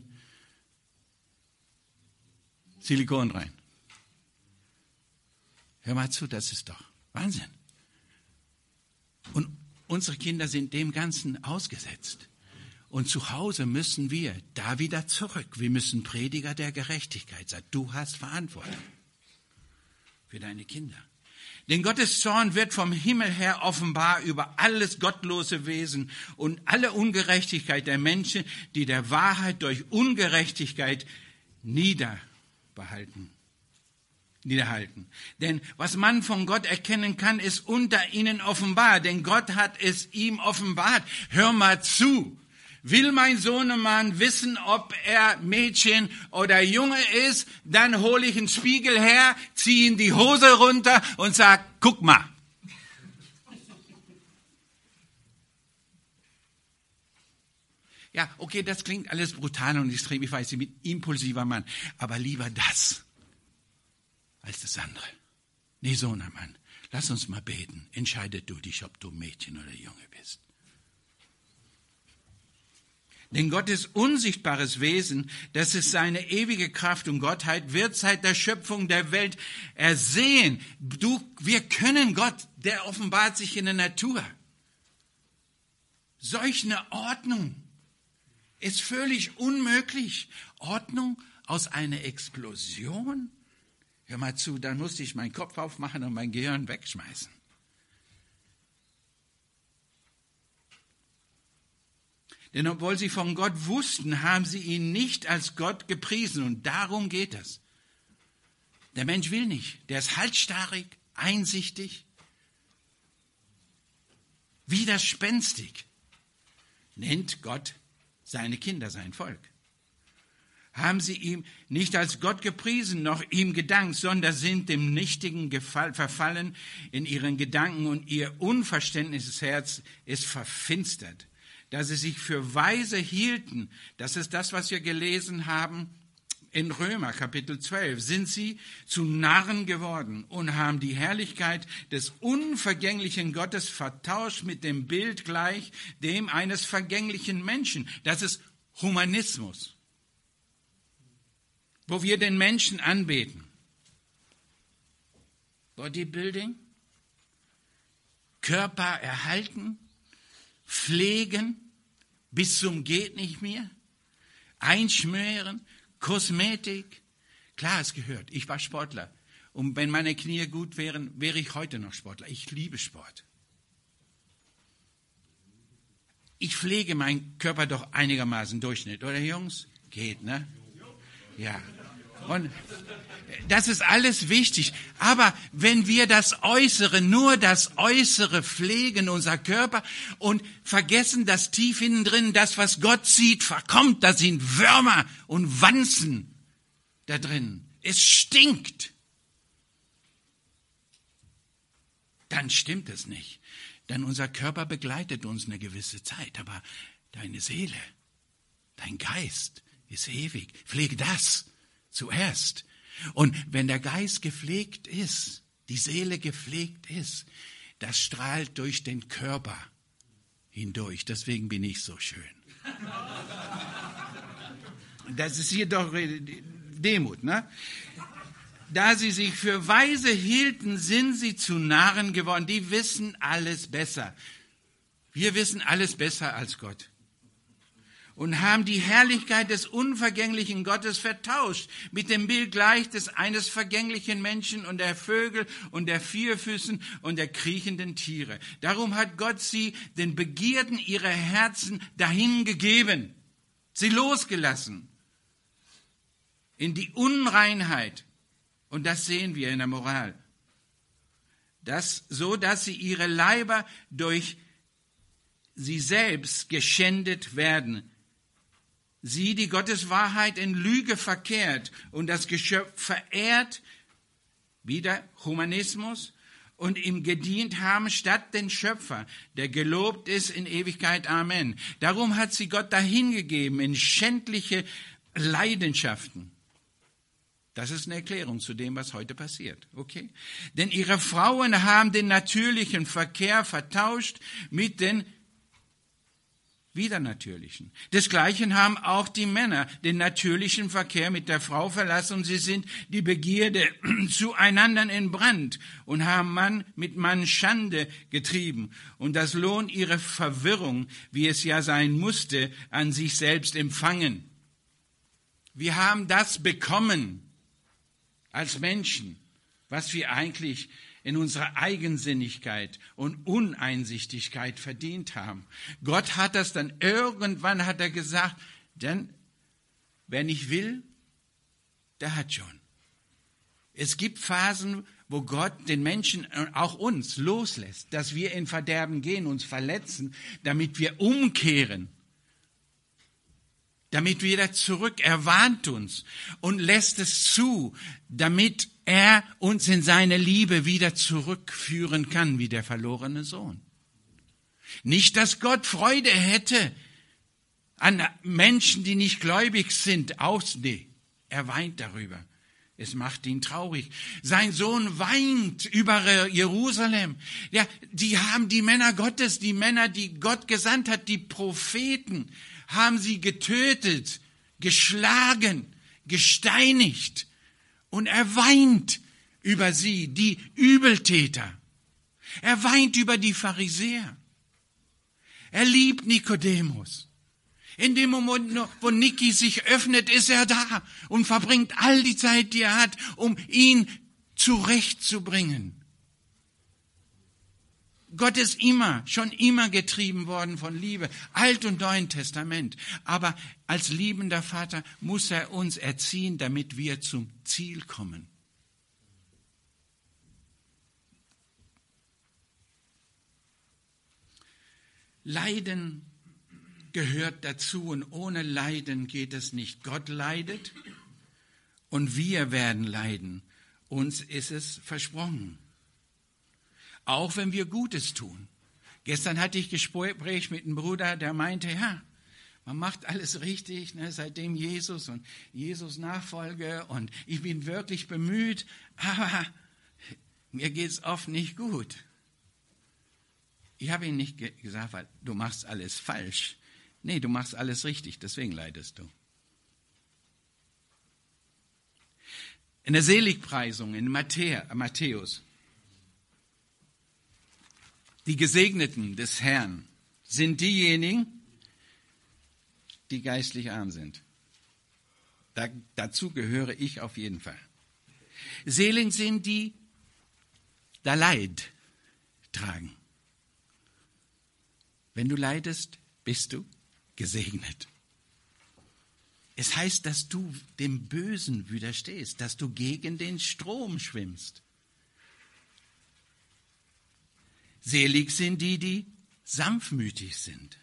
Silikon rein. Hör mal zu, das ist doch Wahnsinn. Und unsere Kinder sind dem Ganzen ausgesetzt. Und zu Hause müssen wir da wieder zurück. Wir müssen Prediger der Gerechtigkeit sein. Du hast Verantwortung für deine Kinder. Denn Gottes Zorn wird vom Himmel her offenbar über alles gottlose Wesen und alle Ungerechtigkeit der Menschen, die der Wahrheit durch Ungerechtigkeit niederbehalten. niederhalten. Denn was man von Gott erkennen kann, ist unter ihnen offenbar, denn Gott hat es ihm offenbart. Hör mal zu. Will mein Sohnemann wissen, ob er Mädchen oder Junge ist, dann hole ich einen Spiegel her, ziehe ihm die Hose runter und sag, guck mal. Ja, okay, das klingt alles brutal und extrem, ich weiß, ich bin ein impulsiver Mann, aber lieber das als das andere. Nee, Sohnemann, lass uns mal beten. Entscheide du dich, ob du Mädchen oder Junge bist. Denn Gottes unsichtbares Wesen, das ist seine ewige Kraft und Gottheit, wird seit der Schöpfung der Welt ersehen. Du, wir können Gott, der offenbart sich in der Natur. Solch eine Ordnung ist völlig unmöglich. Ordnung aus einer Explosion? Hör mal zu, dann musste ich meinen Kopf aufmachen und mein Gehirn wegschmeißen. Denn obwohl sie von Gott wussten, haben sie ihn nicht als Gott gepriesen. Und darum geht es. Der Mensch will nicht. Der ist halsstarrig, einsichtig, widerspenstig. Nennt Gott seine Kinder, sein Volk. Haben sie ihm nicht als Gott gepriesen, noch ihm gedankt, sondern sind dem Nichtigen gefall, verfallen in ihren Gedanken und ihr unverständliches Herz ist verfinstert. Dass sie sich für weise hielten, das ist das, was wir gelesen haben in Römer Kapitel zwölf, sind sie zu Narren geworden und haben die Herrlichkeit des unvergänglichen Gottes vertauscht mit dem Bild gleich dem eines vergänglichen Menschen. Das ist Humanismus, wo wir den Menschen anbeten. Bodybuilding, Körper erhalten, pflegen, bis zum geht nicht mehr, einschmieren, Kosmetik. Klar, es gehört. Ich war Sportler. Und wenn meine Knie gut wären, wäre ich heute noch Sportler. Ich liebe Sport. Ich pflege meinen Körper doch einigermaßen Durchschnitt, oder Jungs? Geht, ne? Ja. Und das ist alles wichtig. Aber wenn wir das Äußere, nur das Äußere pflegen, unser Körper, und vergessen, dass tief innen drin das, was Gott sieht, verkommt, da sind Würmer und Wanzen da drin. Es stinkt. Dann stimmt es nicht. Denn unser Körper begleitet uns eine gewisse Zeit. Aber deine Seele, dein Geist ist ewig. Pflege das zuerst. Und wenn der Geist gepflegt ist, die Seele gepflegt ist, das strahlt durch den Körper hindurch. Deswegen bin ich so schön. Das ist hier doch Demut, ne? Da sie sich für weise hielten, sind sie zu Narren geworden. Die wissen alles besser. Wir wissen alles besser als Gott. Und haben die Herrlichkeit des unvergänglichen Gottes vertauscht mit dem Bild gleich des eines vergänglichen Menschen und der Vögel und der Vierfüßen und der kriechenden Tiere. Darum hat Gott sie den Begierden ihrer Herzen dahingegeben, sie losgelassen in die Unreinheit. Und das sehen wir in der Moral. Das, so dass sie ihre Leiber durch sie selbst geschändet werden. Sie, die Gottes Wahrheit in Lüge verkehrt und das Geschöpf verehrt, wieder Humanismus, und ihm gedient haben statt den Schöpfer, der gelobt ist in Ewigkeit. Amen. Darum hat sie Gott dahingegeben in schändliche Leidenschaften. Das ist eine Erklärung zu dem, was heute passiert. Okay? Denn ihre Frauen haben den natürlichen Verkehr vertauscht mit den widernatürlichen. Desgleichen haben auch die Männer den natürlichen Verkehr mit der Frau verlassen und sie sind die Begierde zueinander in Brand und haben Mann mit Mann Schande getrieben und das Lohn ihrer Verwirrung, wie es ja sein musste, an sich selbst empfangen. Wir haben das bekommen als Menschen, was wir eigentlich in unserer Eigensinnigkeit und Uneinsichtigkeit verdient haben. Gott hat das dann, irgendwann hat er gesagt, denn wer nicht will, der hat schon. Es gibt Phasen, wo Gott den Menschen, auch uns, loslässt, dass wir in Verderben gehen, uns verletzen, damit wir umkehren. Damit wieder zurück, er warnt uns und lässt es zu, damit er uns in seine Liebe wieder zurückführen kann, wie der verlorene Sohn. Nicht, dass Gott Freude hätte an Menschen, die nicht gläubig sind, aus, nee, er weint darüber. Es macht ihn traurig. Sein Sohn weint über Jerusalem. Ja, die haben die Männer Gottes, die Männer, die Gott gesandt hat, die Propheten, haben sie getötet, geschlagen, gesteinigt. Und er weint über sie, die Übeltäter. Er weint über die Pharisäer. Er liebt Nikodemus. In dem Moment, wo Niki sich öffnet, ist er da und verbringt all die Zeit, die er hat, um ihn zurechtzubringen. Gott ist immer, schon immer getrieben worden von Liebe, Alt- und Neuen Testament. Aber als liebender Vater muss er uns erziehen, damit wir zum Ziel kommen. Leiden gehört dazu und ohne Leiden geht es nicht. Gott leidet und wir werden leiden. Uns ist es versprochen. Auch wenn wir Gutes tun. Gestern hatte ich Gespräch mit einem Bruder, der meinte, ja, man macht alles richtig, ne, seitdem Jesus und Jesus Nachfolge und ich bin wirklich bemüht, aber mir geht es oft nicht gut. Ich habe ihm nicht ge- gesagt, weil du machst alles falsch. Nee, du machst alles richtig, deswegen leidest du. In der Seligpreisung in Matthäus, die Gesegneten des Herrn sind diejenigen, die geistlich arm sind. Da, dazu gehöre ich auf jeden Fall. Selig sind die, da Leid tragen. Wenn du leidest, bist du gesegnet. Es heißt, dass du dem Bösen widerstehst, dass du gegen den Strom schwimmst. Selig sind die, die sanftmütig sind.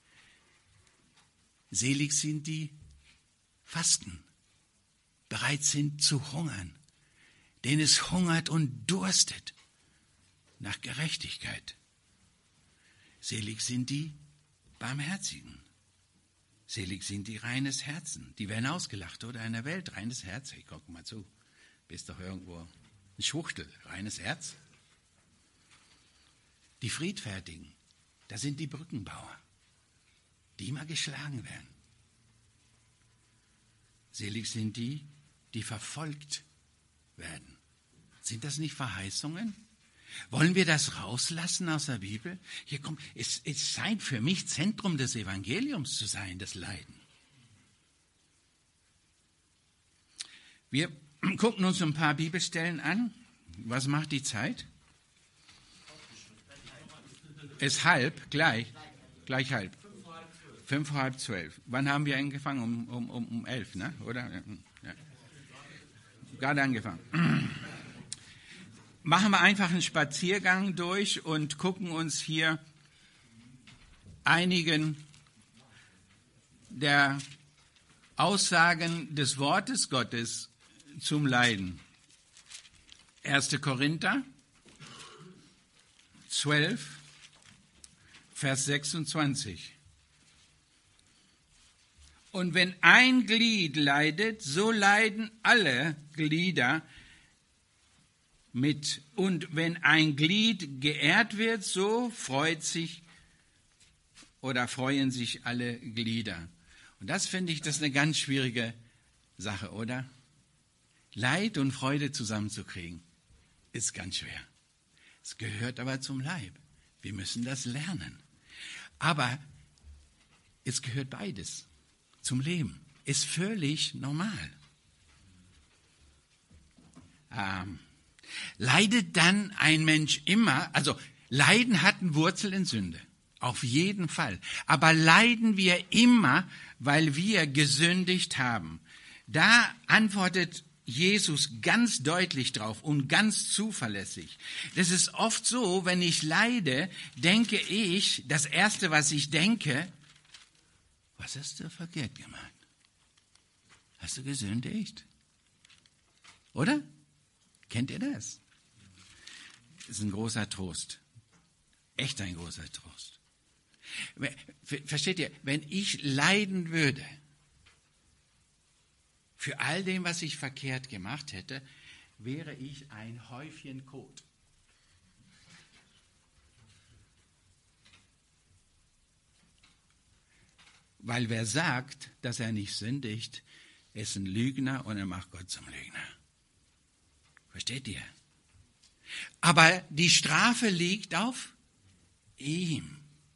Selig sind die fasten, bereit sind zu hungern, denen es hungert und durstet nach Gerechtigkeit. Selig sind die Barmherzigen. Selig sind die reines Herzen. Die werden ausgelacht, oder? In der Welt, reines Herz. Hey, guck mal zu. Bist doch irgendwo ein Schwuchtel. Reines Herz. Die Friedfertigen, das sind die Brückenbauer, die immer geschlagen werden. Selig sind die, die verfolgt werden. Sind das nicht Verheißungen? Wollen wir das rauslassen aus der Bibel? Hier kommt, es, es scheint für mich Zentrum des Evangeliums zu sein, das Leiden. Wir gucken uns ein paar Bibelstellen an. Was macht die Zeit? Es ist halb, gleich, gleich halb. Fünf, halb zwölf. Wann haben wir angefangen? Um, um, um, um elf, ne? Oder? Ja. Gerade angefangen. Machen wir einfach einen Spaziergang durch und gucken uns hier einigen der Aussagen des Wortes Gottes zum Leiden. erster Korinther zwölf, Vers sechsundzwanzig. Und wenn ein Glied leidet, so leiden alle Glieder mit. Und wenn ein Glied geehrt wird, so freut sich oder freuen sich alle Glieder. Und das finde ich, das ist eine ganz schwierige Sache, oder? Leid und Freude zusammenzukriegen, ist ganz schwer. Es gehört aber zum Leib. Wir müssen das lernen. Aber es gehört beides zum Leben. Ist völlig normal. Ähm, leidet dann ein Mensch immer, also Leiden hat eine Wurzel in Sünde. Auf jeden Fall. Aber leiden wir immer, weil wir gesündigt haben? Da antwortet Jesus ganz deutlich drauf und ganz zuverlässig. Das ist oft so, wenn ich leide, denke ich, das Erste, was ich denke, was hast du verkehrt gemacht? Hast du gesündigt? Oder? Kennt ihr das? Das ist ein großer Trost. Echt ein großer Trost. Versteht ihr, wenn ich leiden würde, für all dem, was ich verkehrt gemacht hätte, wäre ich ein Häufchen Kot. Weil wer sagt, dass er nicht sündigt, ist ein Lügner und er macht Gott zum Lügner. Versteht ihr? Aber die Strafe liegt auf ihm.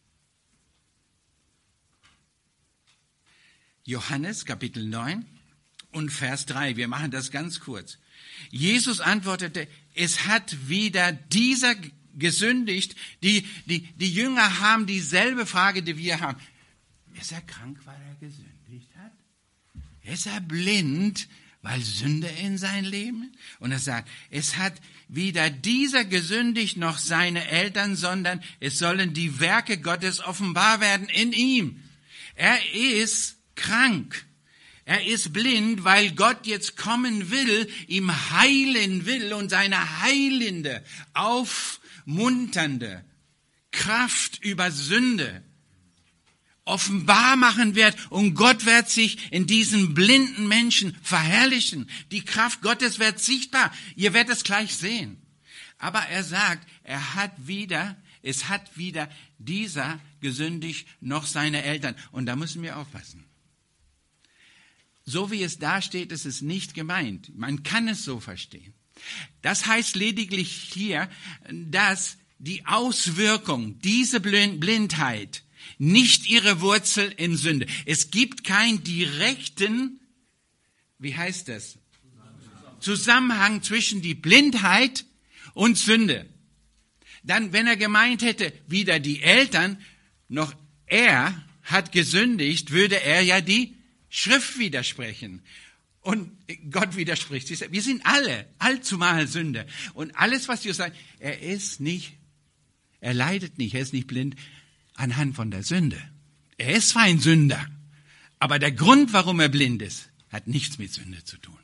Johannes Kapitel neun und Vers drei, wir machen das ganz kurz. Jesus antwortete, es hat wieder dieser gesündigt. Die, die, die Jünger haben dieselbe Frage, die wir haben. Ist er krank, weil er gesündigt hat? Ist er blind, weil Sünde in sein Leben? Und er sagt, es hat weder dieser gesündigt noch seine Eltern, sondern es sollen die Werke Gottes offenbar werden in ihm. Er ist krank. Er ist blind, weil Gott jetzt kommen will, ihm heilen will und seine heilende, aufmunternde Kraft über Sünde offenbar machen wird. Und Gott wird sich in diesen blinden Menschen verherrlichen. Die Kraft Gottes wird sichtbar. Ihr werdet es gleich sehen. Aber er sagt, er hat wieder, es hat weder dieser gesündigt noch seine Eltern. Und da müssen wir aufpassen. So wie es da steht, ist es nicht gemeint. Man kann es so verstehen. Das heißt lediglich hier, dass die Auswirkung, diese Blindheit, nicht ihre Wurzel in Sünde. Es gibt keinen direkten, wie heißt das? Zusammenhang zwischen die Blindheit und Sünde. Dann, wenn er gemeint hätte, weder die Eltern noch er hat gesündigt, würde er ja die Schrift widersprechen. Und Gott widerspricht. Wir sind alle allzumal Sünder. Und alles, was wir sagen, er ist nicht, er leidet nicht, er ist nicht blind anhand von der Sünde. Er ist zwar ein Sünder, aber der Grund, warum er blind ist, hat nichts mit Sünde zu tun.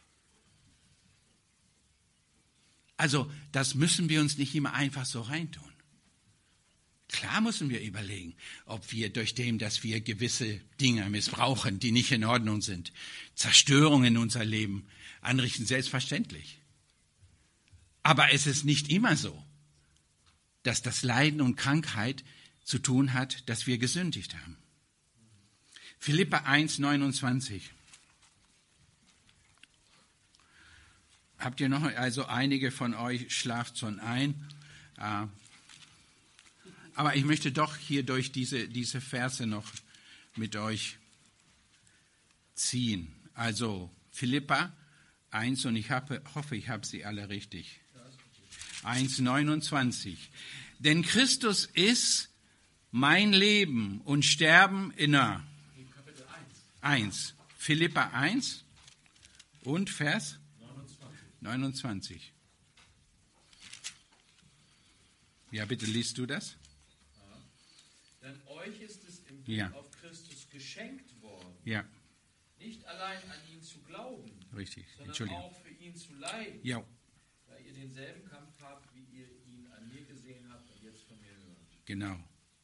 Also, das müssen wir uns nicht immer einfach so reintun. Klar müssen wir überlegen, ob wir durch dem, dass wir gewisse Dinge missbrauchen, die nicht in Ordnung sind, Zerstörungen in unser Leben anrichten, selbstverständlich. Aber es ist nicht immer so, dass das Leiden und Krankheit zu tun hat, dass wir gesündigt haben. Philipper eins, neunundzwanzig. Habt ihr noch, also einige von euch schlaft schon ein. Aber ich möchte doch hier durch diese, diese Verse noch mit euch ziehen. Also Philipper eins, und ich habe, hoffe, ich habe sie alle richtig. eins, neunundzwanzig. Denn Christus ist mein Leben und Sterben inner. eins. Philipper eins und Vers neunundzwanzig. Ja, bitte liest du das. Denn euch ist es im Blick ja. auf Christus geschenkt worden, ja. nicht allein an ihn zu glauben, Richtig. sondern auch für ihn zu leiden, ja. da ihr denselben Kampf habt, wie ihr ihn an mir gesehen habt und jetzt von mir hört. Genau.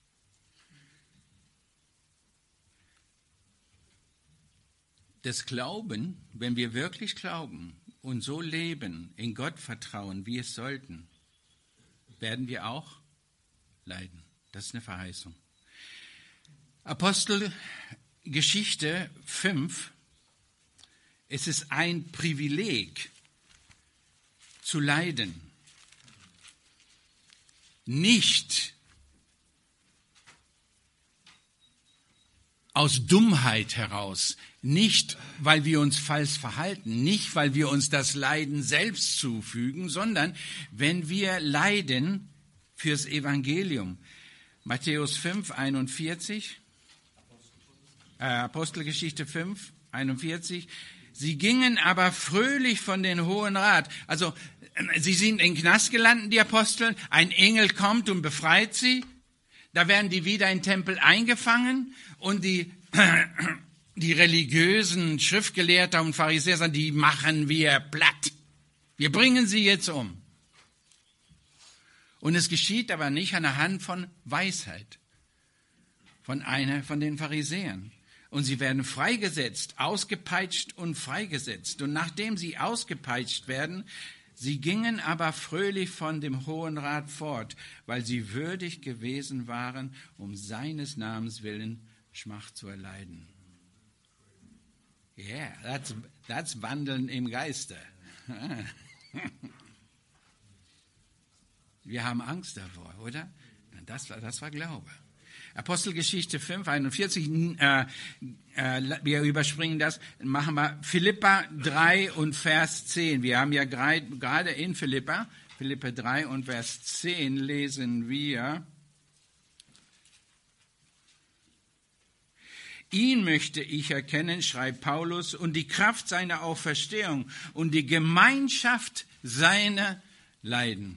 Das Glauben, wenn wir wirklich glauben und so leben, in Gott vertrauen, wie es sollten, werden wir auch leiden. Das ist eine Verheißung. Apostelgeschichte fünf. Es ist ein Privileg zu leiden. Nicht aus Dummheit heraus, nicht weil wir uns falsch verhalten, nicht weil wir uns das Leiden selbst zufügen, sondern wenn wir leiden fürs Evangelium. Matthäus fünf, einundvierzig, äh, Apostelgeschichte fünf, einundvierzig. Sie gingen aber fröhlich von den Hohen Rat. Also, sie sind in den Knast gelandet, die Apostel. Ein Engel kommt und befreit sie. Da werden die wieder in den Tempel eingefangen und die, die religiösen Schriftgelehrter und Pharisäer sagen, die machen wir platt. Wir bringen sie jetzt um. Und es geschieht aber nicht an der Hand von Weisheit, von einer von den Pharisäern. Und sie werden freigesetzt, ausgepeitscht und freigesetzt. Und nachdem sie ausgepeitscht werden, sie gingen aber fröhlich von dem Hohen Rat fort, weil sie würdig gewesen waren, um seines Namens willen Schmach zu erleiden. Yeah, that's, that's Wandeln im Geiste. Wir haben Angst davor, oder? Das, das war Glaube. Apostelgeschichte fünf, einundvierzig, äh, äh, wir überspringen das, machen wir Philipper drei und Vers zehn. Wir haben ja gerade in Philipper, Philipper drei und Vers zehn lesen wir: Ihn möchte ich erkennen, schreibt Paulus, und die Kraft seiner Auferstehung und die Gemeinschaft seiner Leiden.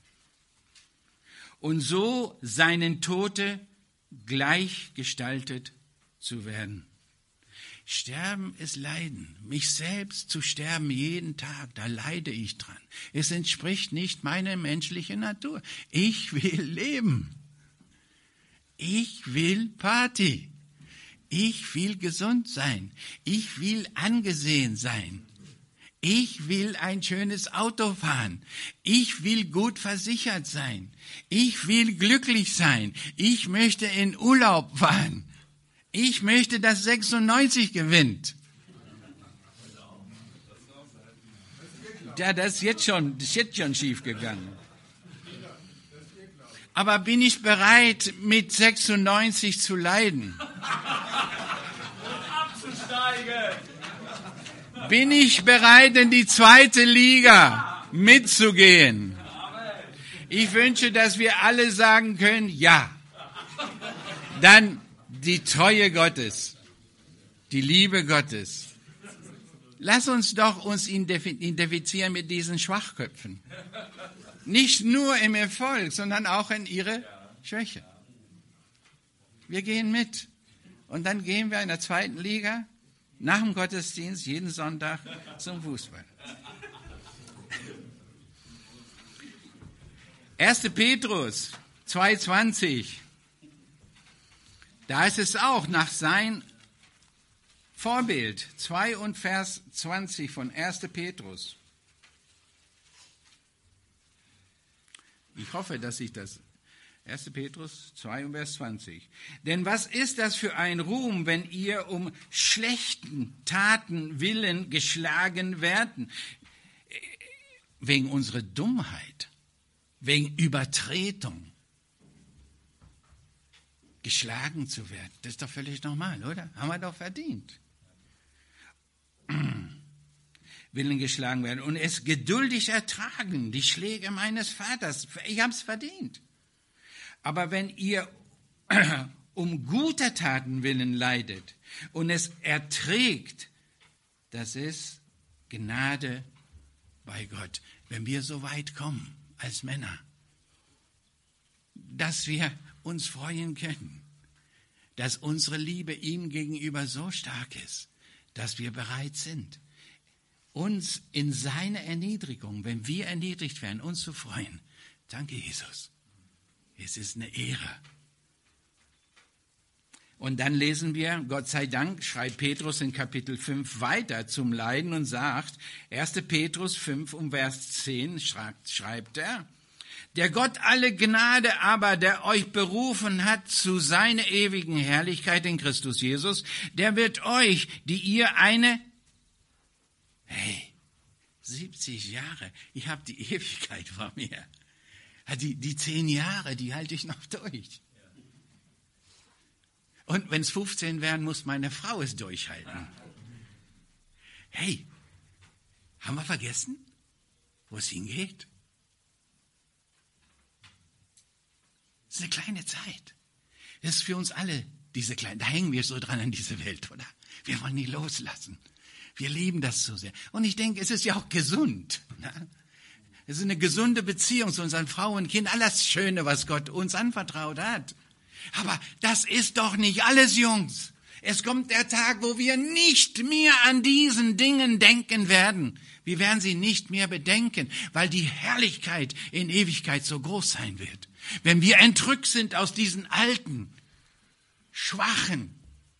Und so seinen Tode gleichgestaltet zu werden. Sterben ist Leiden. Mich selbst zu sterben jeden Tag, da leide ich dran. Es entspricht nicht meiner menschlichen Natur. Ich will leben. Ich will Party. Ich will gesund sein. Ich will angesehen sein. Ich will ein schönes Auto fahren. Ich will gut versichert sein. Ich will glücklich sein. Ich möchte in Urlaub fahren. Ich möchte, dass sechsundneunzig gewinnt. Ja, das ist jetzt schon, das ist jetzt schon schief gegangen. Aber bin ich bereit, mit sechsundneunzig zu leiden? Bin ich bereit, in die zweite Liga mitzugehen? Ich wünsche, dass wir alle sagen können, ja. Dann die Treue Gottes, die Liebe Gottes. Lass uns doch uns identifizieren mit diesen Schwachköpfen. Nicht nur im Erfolg, sondern auch in ihre Schwäche. Wir gehen mit. Und dann gehen wir in der zweiten Liga nach dem Gottesdienst jeden Sonntag zum Fußball. erster Petrus zwei zwanzig. Da ist es auch nach sein Vorbild. zwei und Vers zwanzig von erster Petrus. Ich hoffe, dass ich das... erster Petrus zwei und Vers zwanzig. Denn was ist das für ein Ruhm, wenn ihr um schlechten Taten willen geschlagen werden? Wegen unserer Dummheit, wegen Übertretung. Geschlagen zu werden, das ist doch völlig normal, oder? Haben wir doch verdient. Willen geschlagen werden und es geduldig ertragen, die Schläge meines Vaters. Ich habe es verdient. Aber wenn ihr um guter Taten willen leidet und es erträgt, das ist Gnade bei Gott. Wenn wir so weit kommen als Männer, dass wir uns freuen können, dass unsere Liebe ihm gegenüber so stark ist, dass wir bereit sind, uns in seiner Erniedrigung, wenn wir erniedrigt werden, uns zu freuen. Danke, Jesus. Es ist eine Ehre. Und dann lesen wir, Gott sei Dank, schreibt Petrus in Kapitel fünf weiter zum Leiden und sagt, erster Petrus fünf um Vers zehn schreibt, schreibt er, der Gott alle Gnade aber, der euch berufen hat zu seiner ewigen Herrlichkeit in Christus Jesus, der wird euch, die ihr eine, hey, siebzig Jahre, ich habe die Ewigkeit vor mir. Die, die zehn Jahre, die halte ich noch durch. Und wenn es fünfzehn werden, muss meine Frau es durchhalten. Hey, haben wir vergessen, wo es hingeht? Das ist eine kleine Zeit. Das ist für uns alle diese kleine, da hängen wir so dran an diese Welt, oder? Wir wollen nie loslassen. Wir lieben das so sehr. Und ich denke, es ist ja auch gesund. Ne? Es ist eine gesunde Beziehung zu unseren Frauen und Kindern. Alles Schöne, was Gott uns anvertraut hat. Aber das ist doch nicht alles, Jungs. Es kommt der Tag, wo wir nicht mehr an diesen Dingen denken werden. Wir werden sie nicht mehr bedenken, weil die Herrlichkeit in Ewigkeit so groß sein wird. Wenn wir entrückt sind aus diesen alten, schwachen,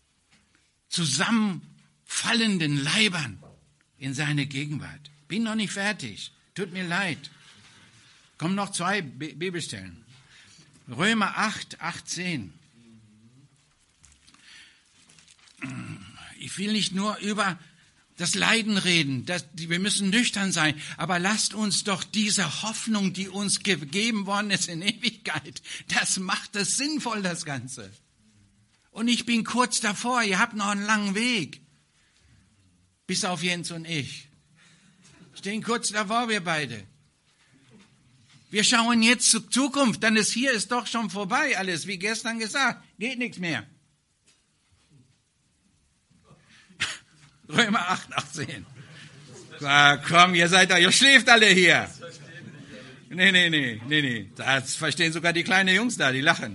zusammenfallenden Leibern in seine Gegenwart. Bin noch nicht fertig. Tut mir leid. Kommen noch zwei Bibelstellen. Römer acht, achtzehn. Ich will nicht nur über das Leiden reden, das, wir müssen nüchtern sein, aber lasst uns doch diese Hoffnung, die uns gegeben worden ist in Ewigkeit, das macht es sinnvoll, das Ganze. Und ich bin kurz davor, ihr habt noch einen langen Weg, bis auf Jens und ich. Stehen kurz davor, wir beide. Wir schauen jetzt zur Zukunft, denn es hier ist doch schon vorbei alles, wie gestern gesagt, geht nichts mehr. Römer acht, achtzehn. Ah, komm, ihr seid da, ihr schläft alle hier. Nee, nee, nee, nee, nee. Das verstehen sogar die kleinen Jungs da, die lachen.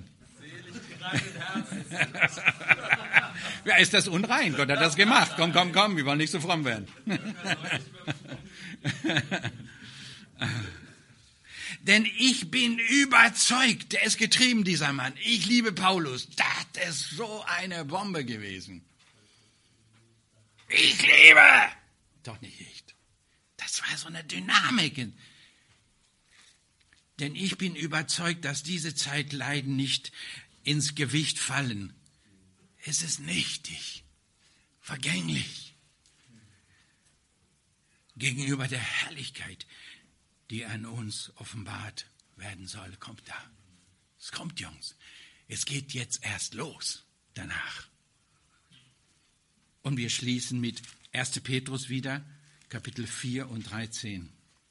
Ja, ist das unrein? Gott hat das gemacht. Komm, komm, komm, wir wollen nicht so fromm werden. Denn ich bin überzeugt, der ist getrieben, dieser Mann. Ich liebe Paulus. Das ist so eine Bombe gewesen. Ich liebe. Doch nicht ich. Das war so eine Dynamik. Denn ich bin überzeugt, dass diese Zeitleiden nicht ins Gewicht fallen. Es ist nichtig, vergänglich. Gegenüber der Herrlichkeit, die an uns offenbart werden soll, kommt da. Es kommt, Jungs. Es geht jetzt erst los danach. Und wir schließen mit erster Petrus wieder, Kapitel vier und dreizehn.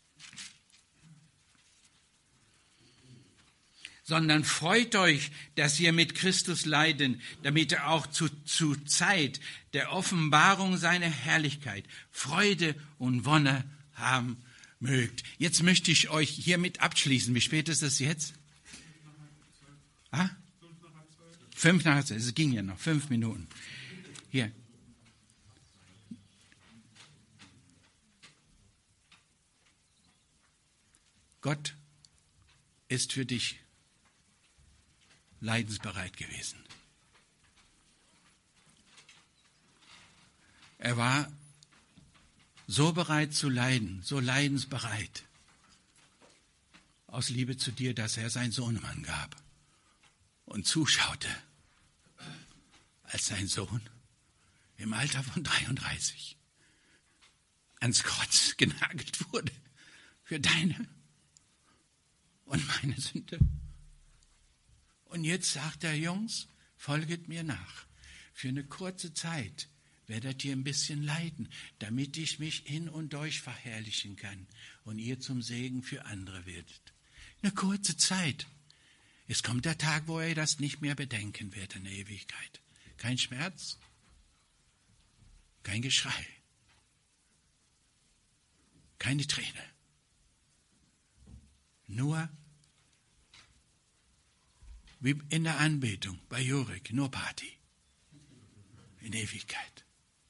Sondern freut euch, dass ihr mit Christus leiden, damit ihr auch zu, zu Zeit der Offenbarung seiner Herrlichkeit Freude und Wonne haben mögt. Jetzt möchte ich euch hiermit abschließen. Wie spät ist es jetzt? Ah? Fünf nach zwölf. Es ging ja noch fünf Minuten. Hier. Gott ist für dich leidensbereit gewesen. Er war so bereit zu leiden, so leidensbereit, aus Liebe zu dir, dass er seinen Sohnemann gab und zuschaute, als sein Sohn im Alter von dreiunddreißig ans Kreuz genagelt wurde für deine und meine Sünde. Und jetzt sagt er, Jungs, folget mir nach. Für eine kurze Zeit werdet ihr ein bisschen leiden, damit ich mich in und durch verherrlichen kann und ihr zum Segen für andere werdet. Eine kurze Zeit. Es kommt der Tag, wo ihr das nicht mehr bedenken werdet in der Ewigkeit. Kein Schmerz, kein Geschrei, keine Träne. Nur wie in der Anbetung bei Jurek, nur Party. In Ewigkeit.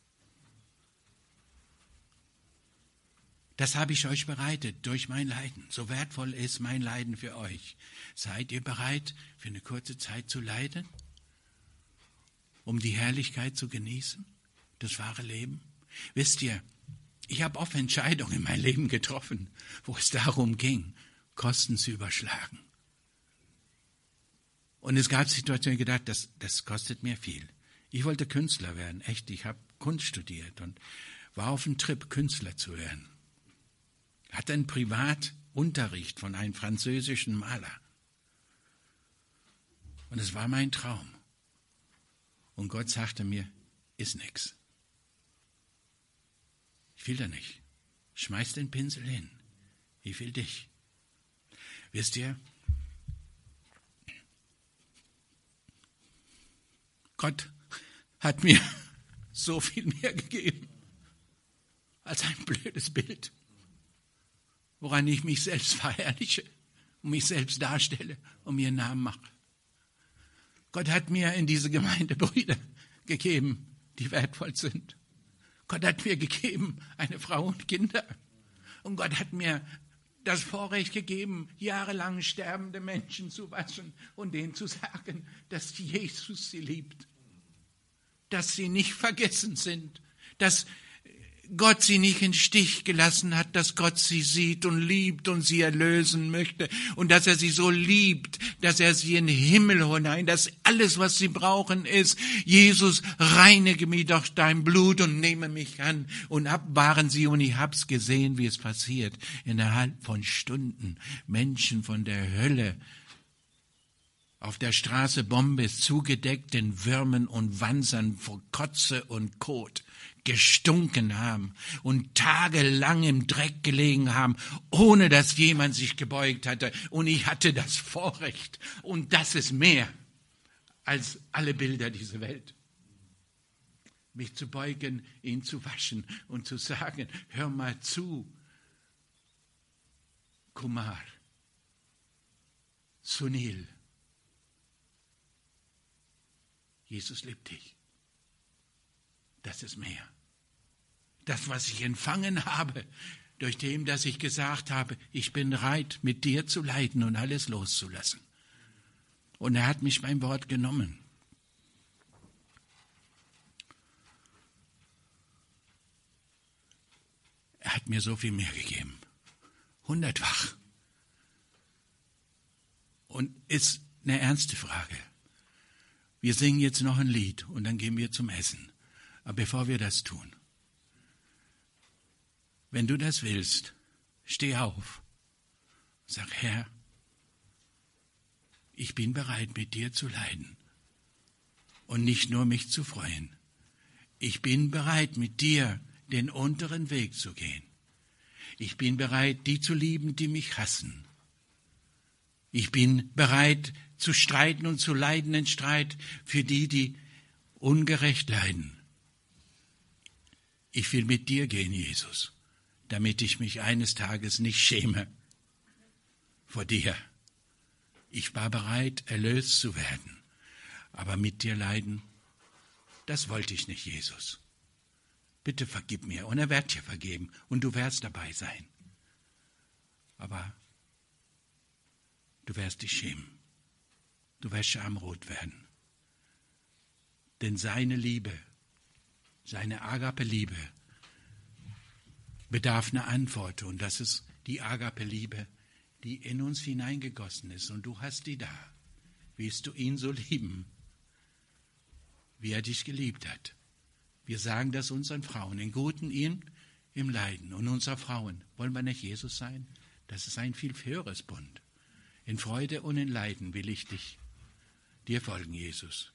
Das habe ich euch bereitet durch mein Leiden. So wertvoll ist mein Leiden für euch. Seid ihr bereit, für eine kurze Zeit zu leiden? Um die Herrlichkeit zu genießen? Das wahre Leben? Wisst ihr, ich habe oft Entscheidungen in meinem Leben getroffen, wo es darum ging, Kosten zu überschlagen. Und es gab Situationen, gedacht, das, das kostet mir viel. Ich wollte Künstler werden, echt. Ich habe Kunst studiert und war auf dem Trip, Künstler zu werden. Hatte einen Privatunterricht von einem französischen Maler. Und es war mein Traum. Und Gott sagte mir, ist nix. Ich will da nicht. Schmeiß den Pinsel hin. Ich will dich. Wisst ihr, Gott hat mir so viel mehr gegeben als ein blödes Bild, woran ich mich selbst verherrliche und mich selbst darstelle und mir einen Namen mache. Gott hat mir in diese Gemeinde Brüder gegeben, die wertvoll sind. Gott hat mir gegeben eine Frau und Kinder. Und Gott hat mir das Vorrecht gegeben, jahrelang sterbende Menschen zu waschen und denen zu sagen, dass Jesus sie liebt, dass sie nicht vergessen sind, dass Gott sie nicht in den Stich gelassen hat, dass Gott sie sieht und liebt und sie erlösen möchte und dass er sie so liebt, dass er sie in den Himmel hinein, dass alles, was sie brauchen, ist, Jesus, reinige mich durch dein Blut und nehme mich an. Und ab waren sie und ich hab's gesehen, wie es passiert. Innerhalb von Stunden Menschen von der Hölle auf der Straße Bombes zugedeckt in Würmern und Wansern vor Kotze und Kot gestunken haben und tagelang im Dreck gelegen haben, ohne dass jemand sich gebeugt hatte. Und ich hatte das Vorrecht. Und das ist mehr als alle Bilder dieser Welt. Mich zu beugen, ihn zu waschen und zu sagen, hör mal zu, Kumar, Sunil, Jesus liebt dich. Das ist mehr. Das, was ich empfangen habe, durch dem, dass ich gesagt habe, ich bin bereit, mit dir zu leiden und alles loszulassen. Und er hat mich beim Wort genommen. Er hat mir so viel mehr gegeben. Hundertfach. Und ist eine ernste Frage. Wir singen jetzt noch ein Lied und dann gehen wir zum Essen. Aber bevor wir das tun, wenn du das willst, steh auf. Sag, Herr, ich bin bereit, mit dir zu leiden und nicht nur mich zu freuen. Ich bin bereit, mit dir den unteren Weg zu gehen. Ich bin bereit, die zu lieben, die mich hassen. Ich bin bereit, zu streiten und zu leiden in Streit für die, die ungerecht leiden. Ich will mit dir gehen, Jesus, damit ich mich eines Tages nicht schäme vor dir. Ich war bereit, erlöst zu werden, aber mit dir leiden, das wollte ich nicht, Jesus. Bitte vergib mir, und er wird dir vergeben, und du wirst dabei sein. Aber du wirst dich schämen. Du wirst schamrot werden. Denn seine Liebe, seine Agape-Liebe bedarf einer Antwort. Und das ist die Agape-Liebe, die in uns hineingegossen ist. Und du hast die da. Willst du ihn so lieben, wie er dich geliebt hat? Wir sagen das unseren Frauen, in Guten, ihn im Leiden. Und unserer Frauen, wollen wir nicht Jesus sein? Das ist ein viel höheres Bund. In Freude und in Leiden will ich dich, dir folgen, Jesus.